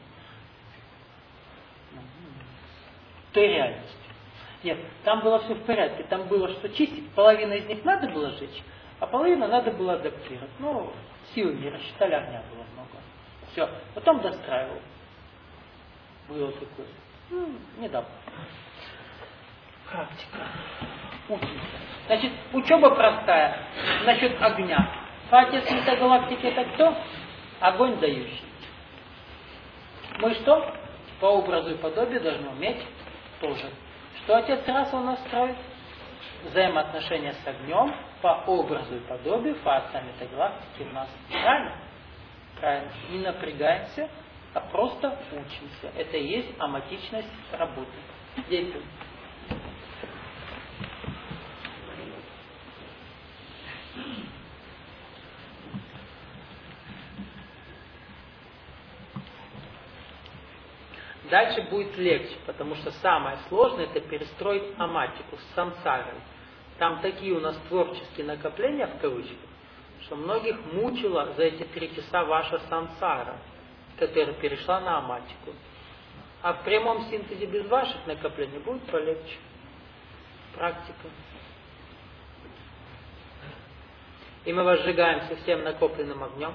Той реальности. Нет, там было все в порядке. Там было что чистить. Половина из них надо было сжечь, а половину надо было адаптировать. Ну, силы не рассчитали, огня было много. Все. Потом достраивал. Было такое. Недавно. Практика. Учимся. Значит, учеба простая. Насчет огня. Отец метагалактики это кто? Огонь дающий. Мы что? По образу и подобию должны уметь тоже. Что Отец расы у нас строит? взаимоотношения с огнем по образу и подобию фазы метагалактики в нас. Правильно? Правильно. Не напрягаемся, а просто учимся. Это и есть аматичность работы. Действуем. Дальше будет легче, потому что самое сложное это перестроить аматику с сансарой. Там такие у нас творческие накопления в кавычках, что многих мучила за эти 3 часа ваша сансара, которая перешла на аматику. А в прямом синтезе без ваших накоплений будет полегче. Практика. И мы возжигаемся всем накопленным огнем.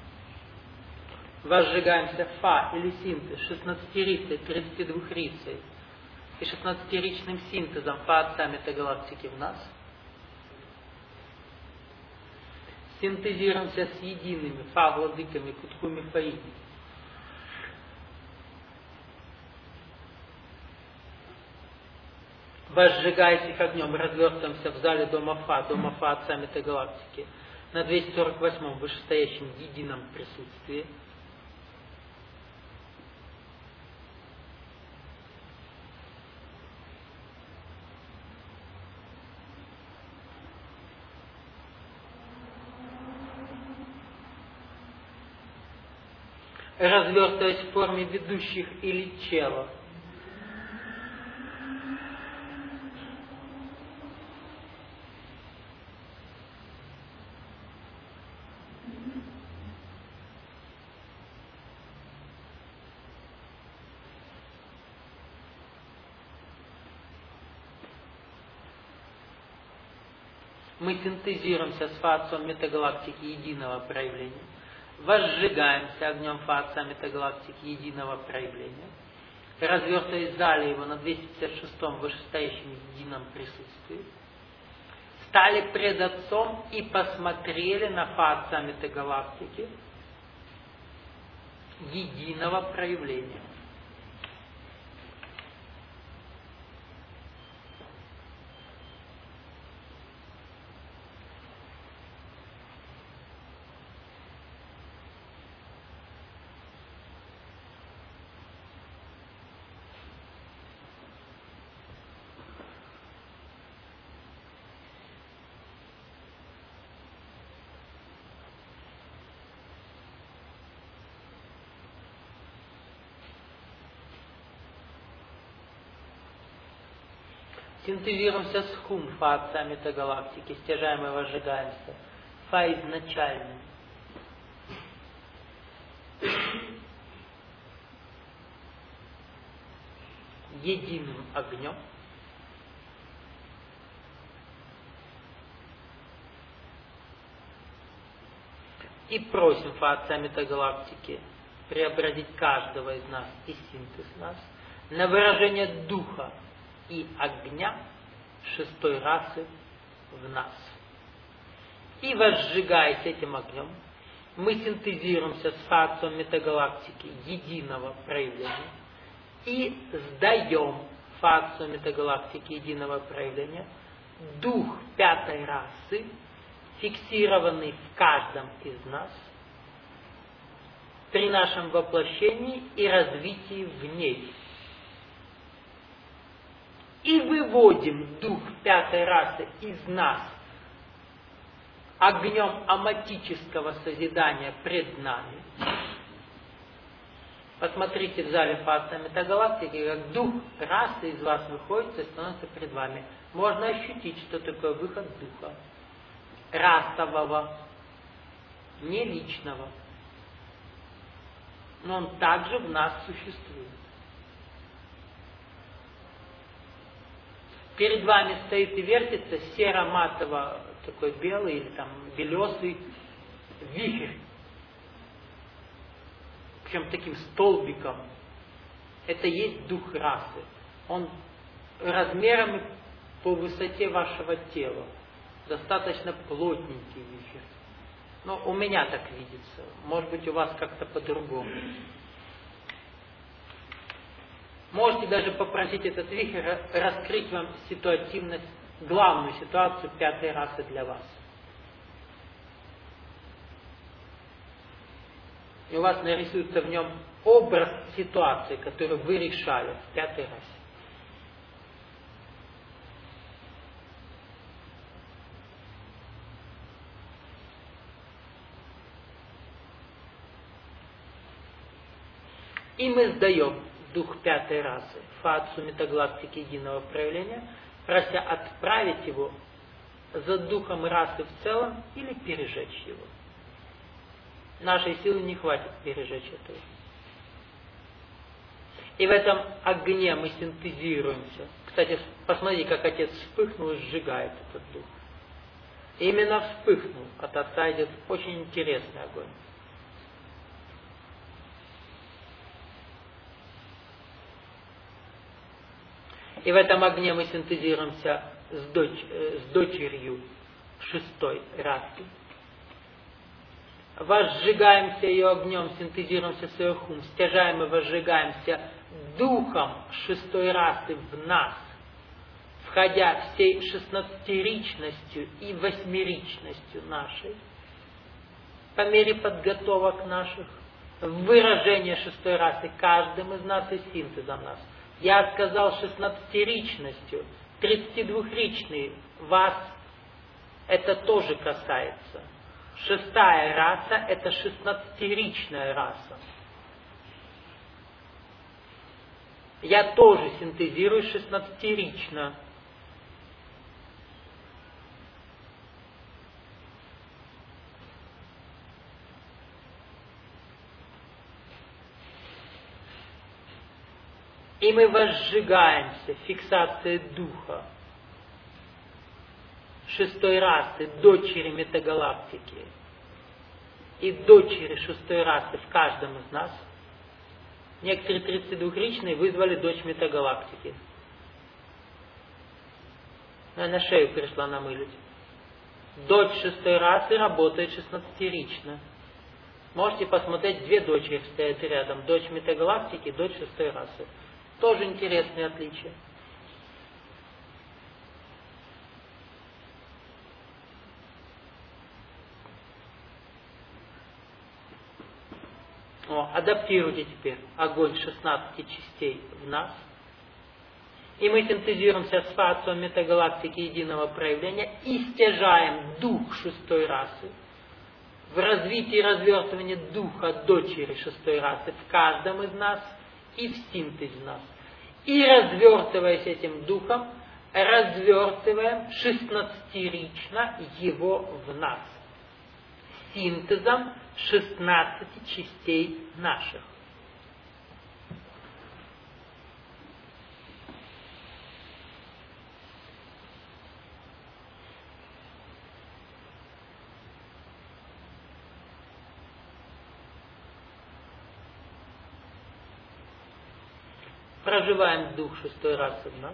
Возжигаемся фа или синтез 16-рицей, 32-рицей и 16-ричным синтезом фа отца метагалактики в нас. Синтезируемся с едиными фа владыками Кутхуми Фаиди. Возжигаясь их огнем, развертываемся в зале дома Фа отца метагалактики на 248-м вышестоящем едином присутствии. Развертываясь в форме ведущих или чела. Мы синтезируемся с фа-отцом метагалактики единого проявления. Возжигаемся огнем фа-отца метагалактики единого проявления. Развертываясь в зале его на 256-м вышестоящем едином присутствии. Стали пред отцом и посмотрели на фа-отца метагалактики единого проявления. Синтезируемся с хум фа отца метагалактики, стяжаем и возжигаемся. Фа изначальный. Единым огнем. И просим фа отца метагалактики преобразить каждого из нас и синтез нас на выражение духа и огня 6-й расы в нас. И возжигаясь этим огнем, мы синтезируемся с фа-отцом метагалактики единого проявления и сдаем фа-отцу метагалактики единого проявления дух 5-й расы, фиксированный в каждом из нас при нашем воплощении и развитии в ней. И выводим дух 5-й расы из нас огнем аматического созидания пред нами. Посмотрите в зале фа-отца метагалактики, как дух расы из вас выходит и становится пред вами. Можно ощутить, что такое выход духа. Расового, не личного. Но он также в нас существует. Перед вами стоит и вертится серо-матово, такой белый или там белесый вихрь. Причем таким столбиком. Это есть дух расы. Он размерами по высоте вашего тела. Достаточно плотненький вихрь. Но у меня так видится. Может быть, у вас как-то по-другому. Можете даже попросить этот вихрь раскрыть вам ситуативность главную ситуацию пятой расы для вас. И у вас нарисуется в нем образ ситуации, которую вы решали в пятой расе. И мы сдаем дух пятой расы Фаатсу метагалактики единого проявления, прося отправить его за духом расы в целом или пережечь его. Нашей силы не хватит пережечь этого. И в этом огне мы синтезируемся. Кстати, посмотрите, как Отец вспыхнул и сжигает этот дух. И именно вспыхнул. От Отца идет очень интересный огонь. И в этом огне мы синтезируемся с дочерью шестой расы. Возжигаемся ее огнем, синтезируемся с ее хум, стяжаем и возжигаемся духом шестой расы в нас, входя всей 16-ричностью и 8-ричностью нашей, по мере подготовок наших, выражение шестой расы каждым из нас и синтезом нас. Я сказал 16-ричностью, 32-ричный вас это тоже касается. Шестая раса – это 16-ричная раса. Я тоже синтезирую 16-рично. И мы возжигаемся фиксацией духа шестой расы, дочери метагалактики и дочери шестой расы в каждом из нас. Некоторые 32-ричные вызвали дочь метагалактики. Она на шею пришла намылить. Дочь шестой расы работает 16-рично. Можете посмотреть, две дочери стоят рядом. Дочь метагалактики и дочь шестой расы. Тоже интересные отличия. Адаптируйте теперь огонь 16 частей в нас. И мы синтезируемся с фацией метагалактики единого проявления и стяжаем дух шестой расы в развитии и развертывании духа дочери шестой расы в каждом из нас и в синтезе нас. И развертываясь этим духом, развертываем 16-рично его в нас. Синтезом 16 частей наших. Проживаем дух шестой расы в нас.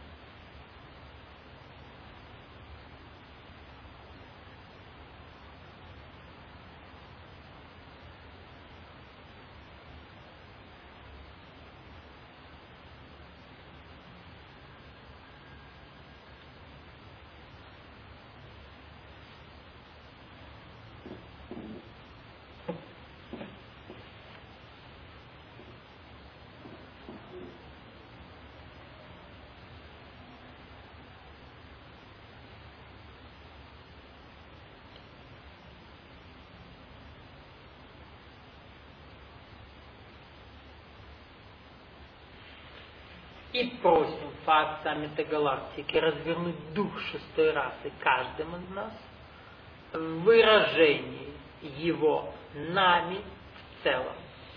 И просим Отца метагалактики развернуть дух шестой расы каждым из нас в выражении его нами в целом.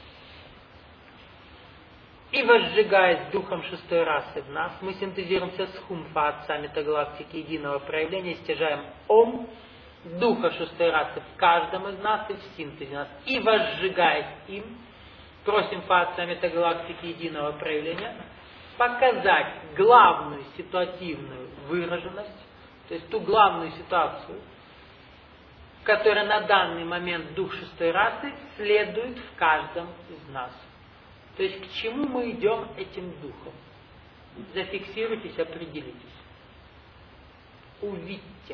И возжигаясь духом шестой расы в нас, мы синтезируемся с хум Отца метагалактики единого проявления, стяжаем ом духа шестой расы в каждом из нас и в синтезе нас. И возжигаясь им, просим Отца метагалактики единого проявления показать главную ситуативную выраженность, то есть ту главную ситуацию, которая на данный момент дух шестой расы следует в каждом из нас. То есть к чему мы идем этим духом? Зафиксируйтесь, определитесь. увидьте.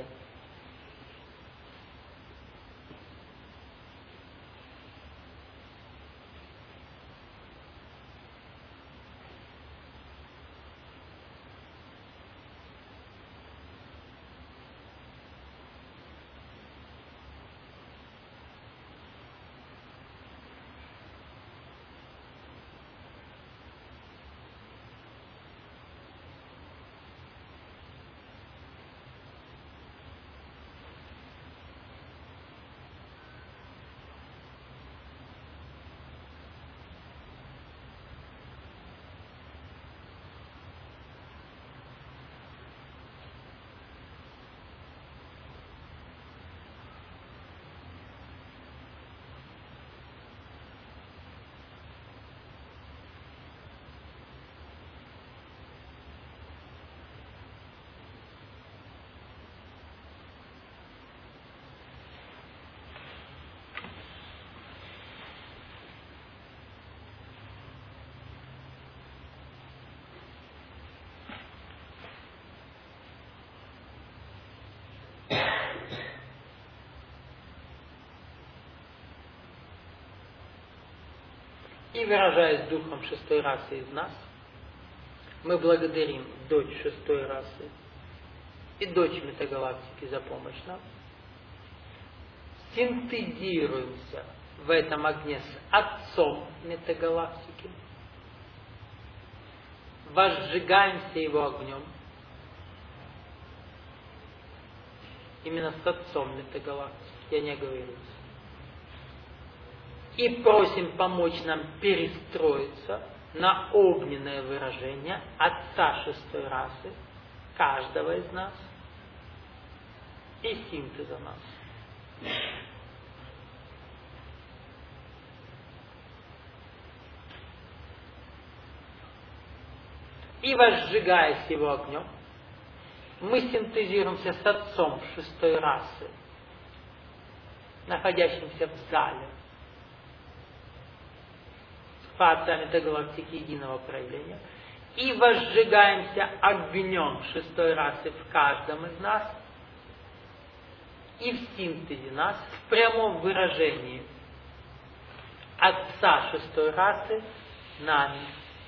И выражаясь духом шестой расы из нас, мы благодарим дочь шестой расы и дочь метагалактики за помощь нам. Синтезируемся в этом огне с отцом метагалактики. Возжигаемся его огнем. Именно с отцом метагалактики, я не оговорился. И просим помочь нам перестроиться на огненное выражение Отца шестой расы, каждого из нас, и синтеза нас. И возжигаясь его огнем, мы синтезируемся с Отцом шестой расы, находящимся в зале, Отца метагалактики единого проявления, и возжигаемся огнем шестой расы в каждом из нас, и в синтезе нас, в прямом выражении Отца шестой расы нами.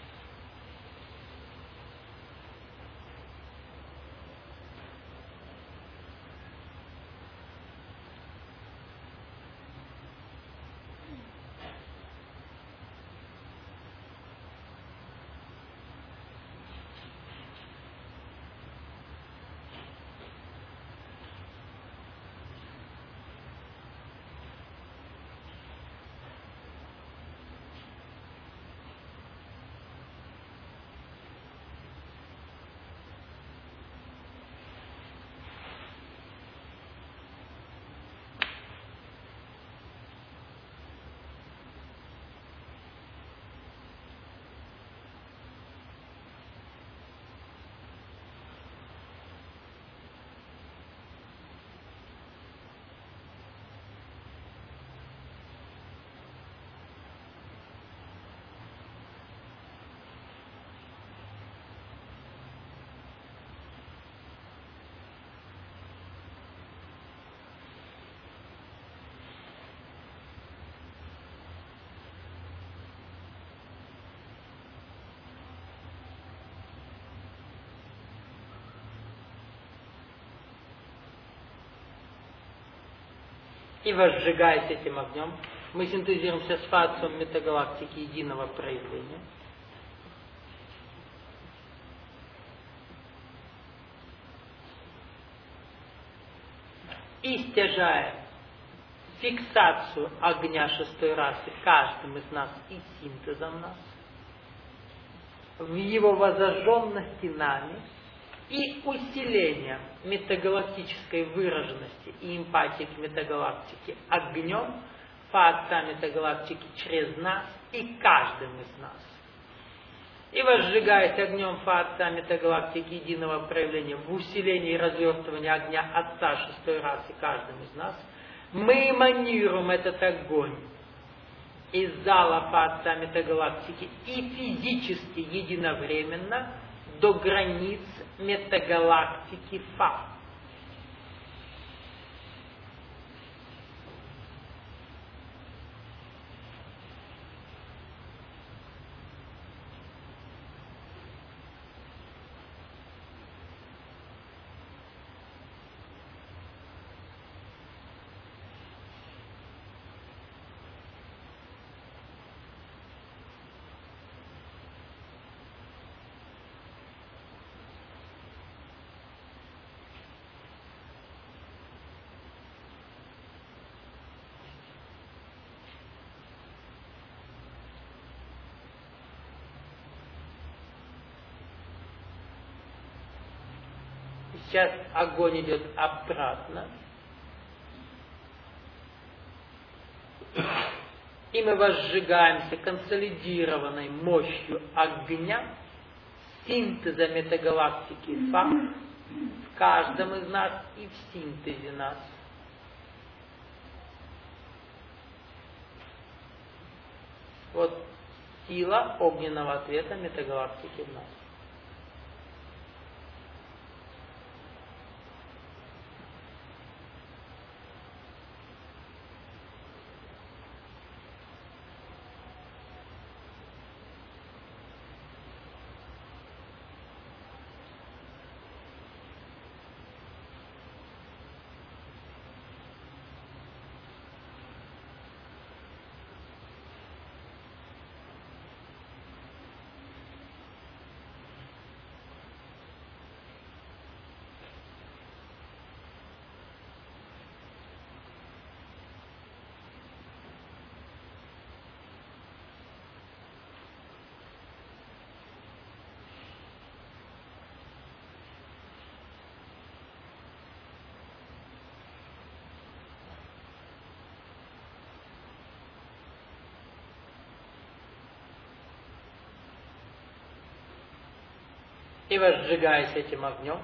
И возжигаясь этим огнем, мы синтезируемся с Отцом метагалактики единого проявления. И стяжая фиксацию огня шестой расы каждым из нас и синтезом нас, в его возожженности нами, и усилением метагалактической выраженности и эмпатии к метагалактике огнем Отца метагалактики через нас и каждым из нас. И возжигаясь огнем Отца метагалактики единого проявления в усилении и развертывании огня Отца шестой расы каждым из нас, мы эманируем этот огонь из зала Отца метагалактики и физически единовременно до границ метагалактики Фа. Сейчас огонь идет обратно. И мы возжигаемся консолидированной мощью огня, синтеза метагалактики Фа в каждом из нас и в синтезе нас. Вот сила огненного ответа метагалактики в нас. И возжигаясь этим огнем,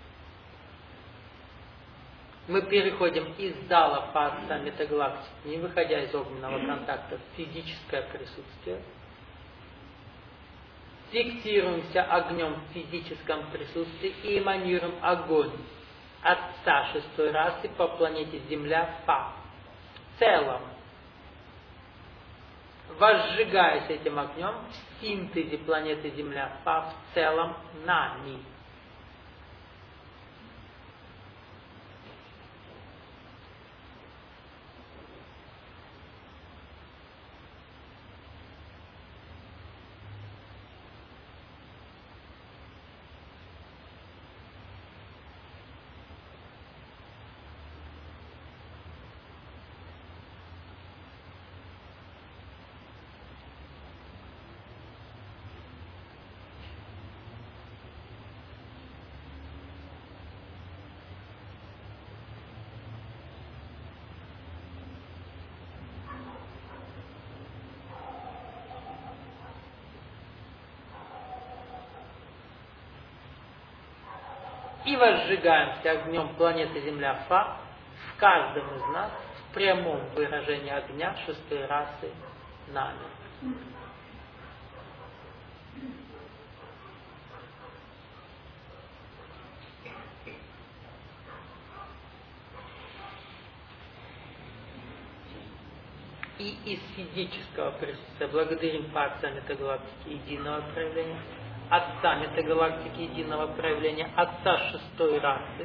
мы переходим из зала фаза метагалактики, не выходя из огненного контакта, в физическое присутствие. Фиксируемся огнем в физическом присутствии и эманируем огонь Отца шестой расы по планете Земля Фа. В целом, возжигаясь этим огнем в синтезе планеты Земля Фа в целом нами. И возжигаемся огнем планеты Земля Фа в каждом из нас в прямом выражении огня шестой расы нами. И из физического присутствия благодарим Отца метагалактики единого проявления, Отца метагалактики единого проявления, Отца шестой расы,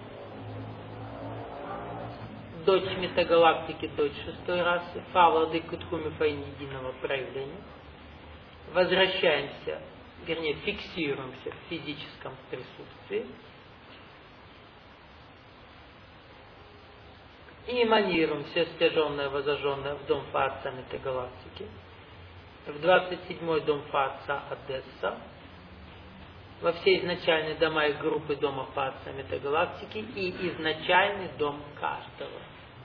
дочь метагалактики, дочь шестой расы, Фа, владыка Тхуми Фаин единого проявления. Возвращаемся, вернее, фиксируемся в физическом присутствии. И эманируем все стяженное, возожженное в дом Фа Отца метагалактики, в 27-й дом Фа Отца Одесса, во все изначальные дома и группы дома Фа Отца метагалактики и изначальный дом каждого.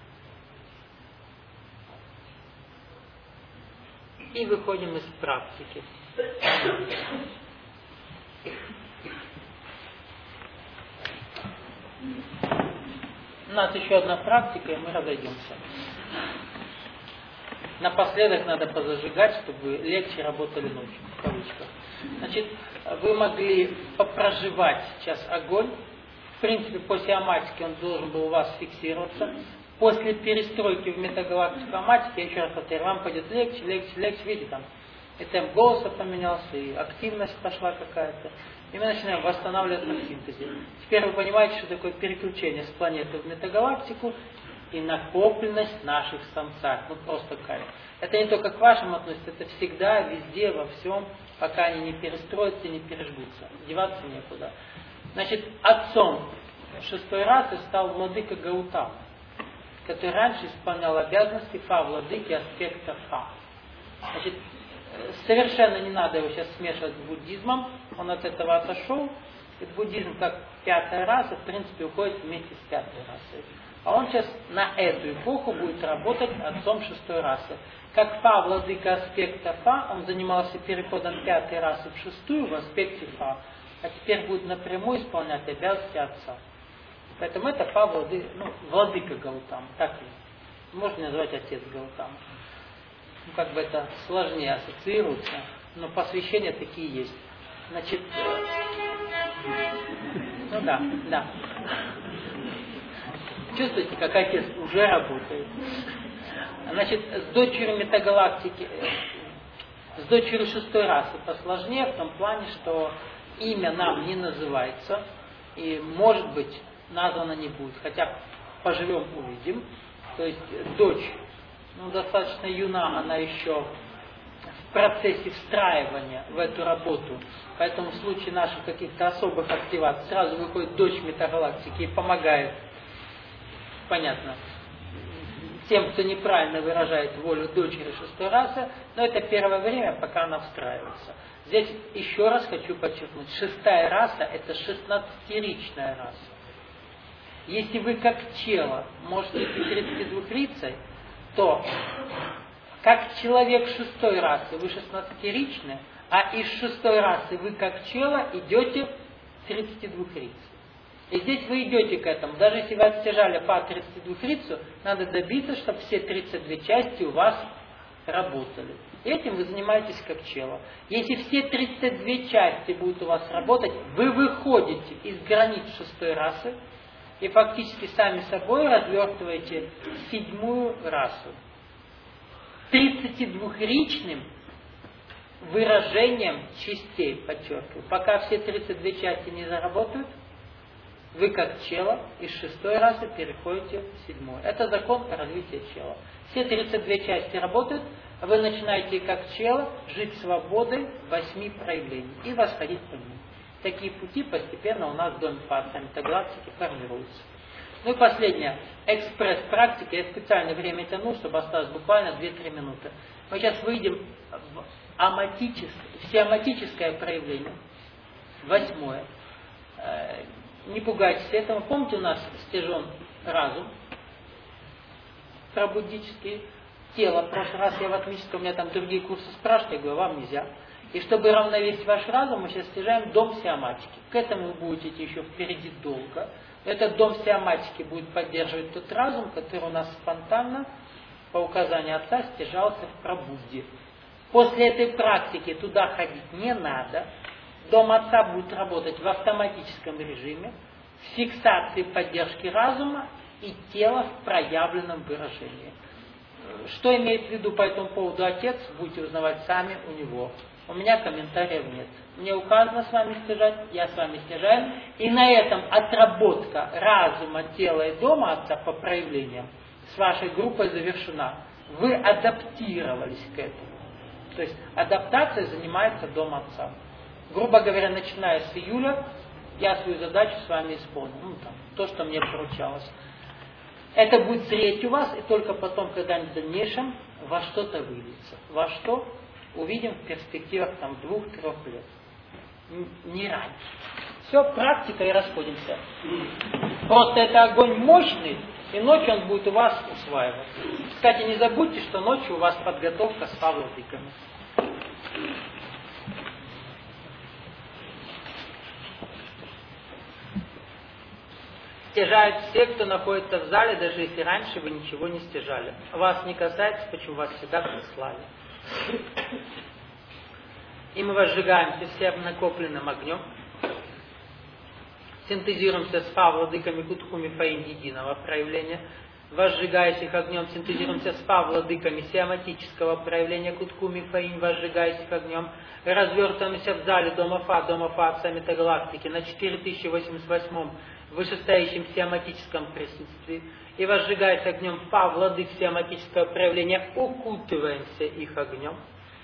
И выходим из практики. У нас еще одна практика, и мы разойдемся. Напоследок надо позажигать, чтобы легче работали ночью, в кавычках. Значит, вы могли попроживать сейчас огонь. В принципе, после аматики он должен был у вас фиксироваться. После перестройки в метагалактику аматики, я еще раз повторяю, вам пойдет легче. Видите, там и темп голоса поменялся, и активность пошла какая-то. И мы начинаем восстанавливаться в синтезе. Теперь вы понимаете, что такое переключение с планеты в метагалактику и накопленность наших самсар. Ну просто кайф. Это не только к вашим относится, это всегда, везде, во всем, пока они не перестроятся и не пережгутся. Деваться некуда. Значит, отцом шестой расы стал владыка Гаутама, который раньше исполнял обязанности Фа, владыки аспекта Фа. Значит, совершенно не надо его сейчас смешивать с буддизмом, он от этого отошел. И буддизм, как пятая раса, в принципе, уходит вместе с пятой расой. А он сейчас на эту эпоху будет работать отцом шестой расы. Как Фа, владыка аспекта Фа, он занимался переходом пятой расы в шестую в аспекте Фа. А теперь будет напрямую исполнять обязанности отца. Поэтому это Фа, владыка Гаутама. Так ли? Можно назвать отец Гаутама. Как бы это сложнее ассоциируется, но посвящения такие есть. Значит, да. Чувствуете, как отец уже работает. Значит, с дочерью метагалактики, с дочерью шестой расы посложнее в том плане, что имя нам не называется, и, может быть, названо не будет, хотя поживем, увидим. То есть дочь, достаточно юна, она еще в процессе встраивания в эту работу. Поэтому в случае наших каких-то особых активаций сразу выходит дочь метагалактики и помогает, понятно, тем, кто неправильно выражает волю дочери шестой расы, но это первое время, пока она встраивается. Здесь еще раз хочу подчеркнуть, шестая раса – это 16-ричная раса. Если вы как чело можете быть 32-рицей, то как человек шестой расы вы 16-ричны, а из шестой расы вы как чело идете 32-рицей. И здесь вы идете к этому. Даже если вы оттяжали по 32-рицу, надо добиться, чтобы все 32 части у вас работали. И этим вы занимаетесь как чело. Если все 32 части будут у вас работать, вы выходите из границ шестой расы и фактически сами собой развертываете седьмую расу. 32-ричным выражением частей, подчеркиваю. Пока все 32 части не заработают, вы как чело из шестой расы переходите в седьмую. Это закон развития чела. Все 32 части работают, а вы начинаете как чело жить свободой 8 проявлений и восходить по ним. Такие пути постепенно у нас в доме Фа метагалактики формируются. Ну и последнее. Экспресс-практика. Я специально время тяну, чтобы осталось буквально 2-3 минуты. Мы сейчас выйдем в всеоматическое проявление. 8. Не пугайтесь этому. Помните, у нас стяжен разум, пробуддический, тело. В прошлый раз я в атмическом, у меня там другие курсы спрашивали, я говорю, вам нельзя. И чтобы равновесить ваш разум, мы сейчас стяжаем дом сиоматики. К этому вы будете идти еще впереди долго. Этот дом сиоматики будет поддерживать тот разум, который у нас спонтанно, по указанию отца, стяжался в пробудде. После этой практики туда ходить не надо. Дом отца будет работать в автоматическом режиме, с фиксацией поддержки разума и тела в проявленном выражении. Что имеет в виду по этому поводу отец, будете узнавать сами у него. У меня комментариев нет. Мне указано с вами стяжать, я с вами стяжаю. И на этом отработка разума, тела и дома отца по проявлениям с вашей группой завершена. Вы адаптировались к этому. То есть адаптацией занимается дом отца. Грубо говоря, начиная с июля, я свою задачу с вами исполнил. То, что мне поручалось. Это будет зреть у вас, и только потом, когда-нибудь в дальнейшем, во что-то выльется. Во что? Увидим в перспективах 2-3 лет. Не раньше. Все, практика и расходимся. Просто это огонь мощный, и ночью он будет у вас усваиваться. Кстати, не забудьте, что ночью у вас подготовка с владыками. Стяжают все, кто находится в зале, даже если раньше вы ничего не стяжали. Вас не касается, почему вас всегда прислали. И мы возжигаемся всем накопленным огнем, синтезируемся с Фа, владыками Кутхуми Фаин единого проявления, возжигаясь их огнем, синтезируемся с Фа, владыками сиоматического проявления Кутхуми Фаин, возжигаясь их огнем, развертываемся в зале Дома Фа отца метагалактики на 4088 вышестоящем сиоматическом присутствии, и возжигаясь огнем Фа, владык сиоматического проявления, укутываемся их огнем,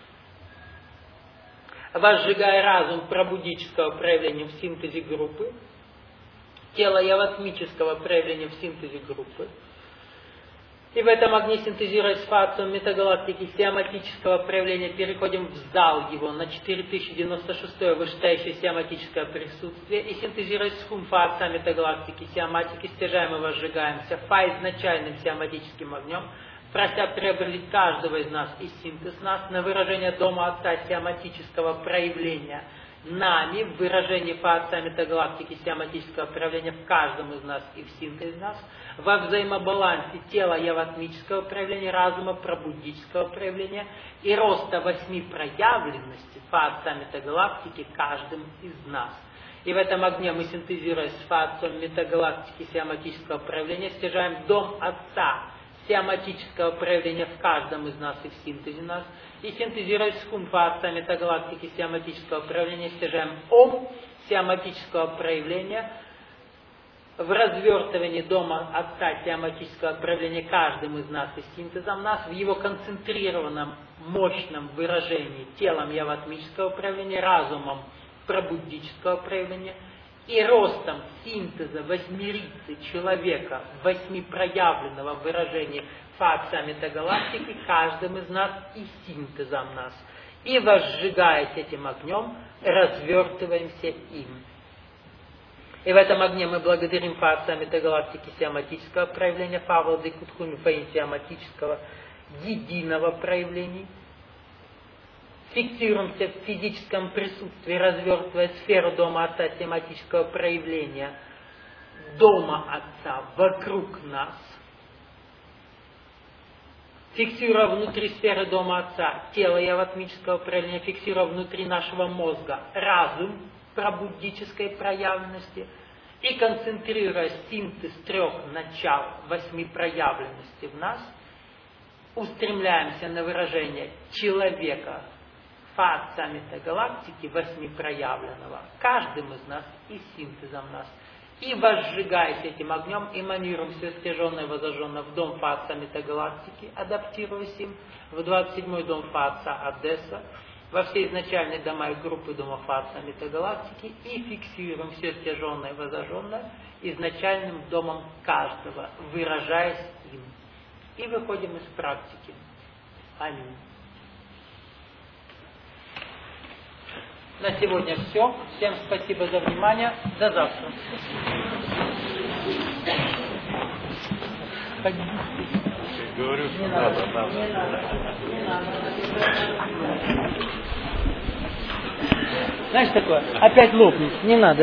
возжигая разум пробудического проявления в синтезе группы, тело яватмического проявления в синтезе группы, И в этом огне, синтезируя с фациум метагалактики сиаматического проявления, переходим в зал его на 4096 вышестоящее сиаматическое присутствие. И синтезируя с хумфа метагалактики сиаматики, стяжаем и возжигаемся фа изначальным сиаматическим огнем, прося приобрели каждого из нас и синтез нас на выражение дома Отца сиаматического проявления нами, в выражении фа Отца метагалактики сиаматического проявления в каждом из нас и в синтез нас, во взаимобалансе тела яватмического проявления, разума пробудического проявления и роста 8 проявленностей фа Отца метагалактики каждым из нас. И в этом огне мы, синтезируя с фа Отцом метагалактики сиаматического проявления, стяжаем дом Отца сиаматического проявления в каждом из нас и в синтезе нас, и синтезируя с хумфа Отца метагалактики сиаматического проявления, стяжаем ом сиаматического проявления в развертывании дома Отца сиаматического проявления каждым из нас и синтезом нас, в его концентрированном, мощном выражении телом яватмического проявления, разумом пробудического проявления и ростом синтеза восьмерицы человека, 8 проявленного выражения фа Отца метагалактики каждым из нас и синтезом нас. И возжигаясь этим огнем, развертываемся им. И в этом огне мы благодарим фа Отца метагалактики сиаматического проявления, фа Владыку Кутхуми Фаин сиаматического единого проявления. Фиксируемся в физическом присутствии, развертывая сферу дома Отца сиаматического проявления, дома Отца вокруг нас. Фиксируя внутри сферы дома Отца тело яватмического проявления, фиксируя внутри нашего мозга разум пробудической проявленности и концентрируя синтез 3 начал 8 проявленностей в нас, устремляемся на выражение человека фа Отца метагалактики 8 проявленного каждым из нас и синтезом нас. И возжигаясь этим огнем, эманируем все стяженное и возожженное в дом фа Отца метагалактики, адаптируясь им в 27-й дом фа Отца Одесса, во все изначальные дома и группы дома фа Отца метагалактики и фиксируем все стяженное и возожженное изначальным домом каждого, выражаясь им. И выходим из практики. Аминь. На сегодня все. Всем спасибо за внимание. До завтра. Говорю, что Не надо. Знаешь такое? Опять лопнуть. Не надо.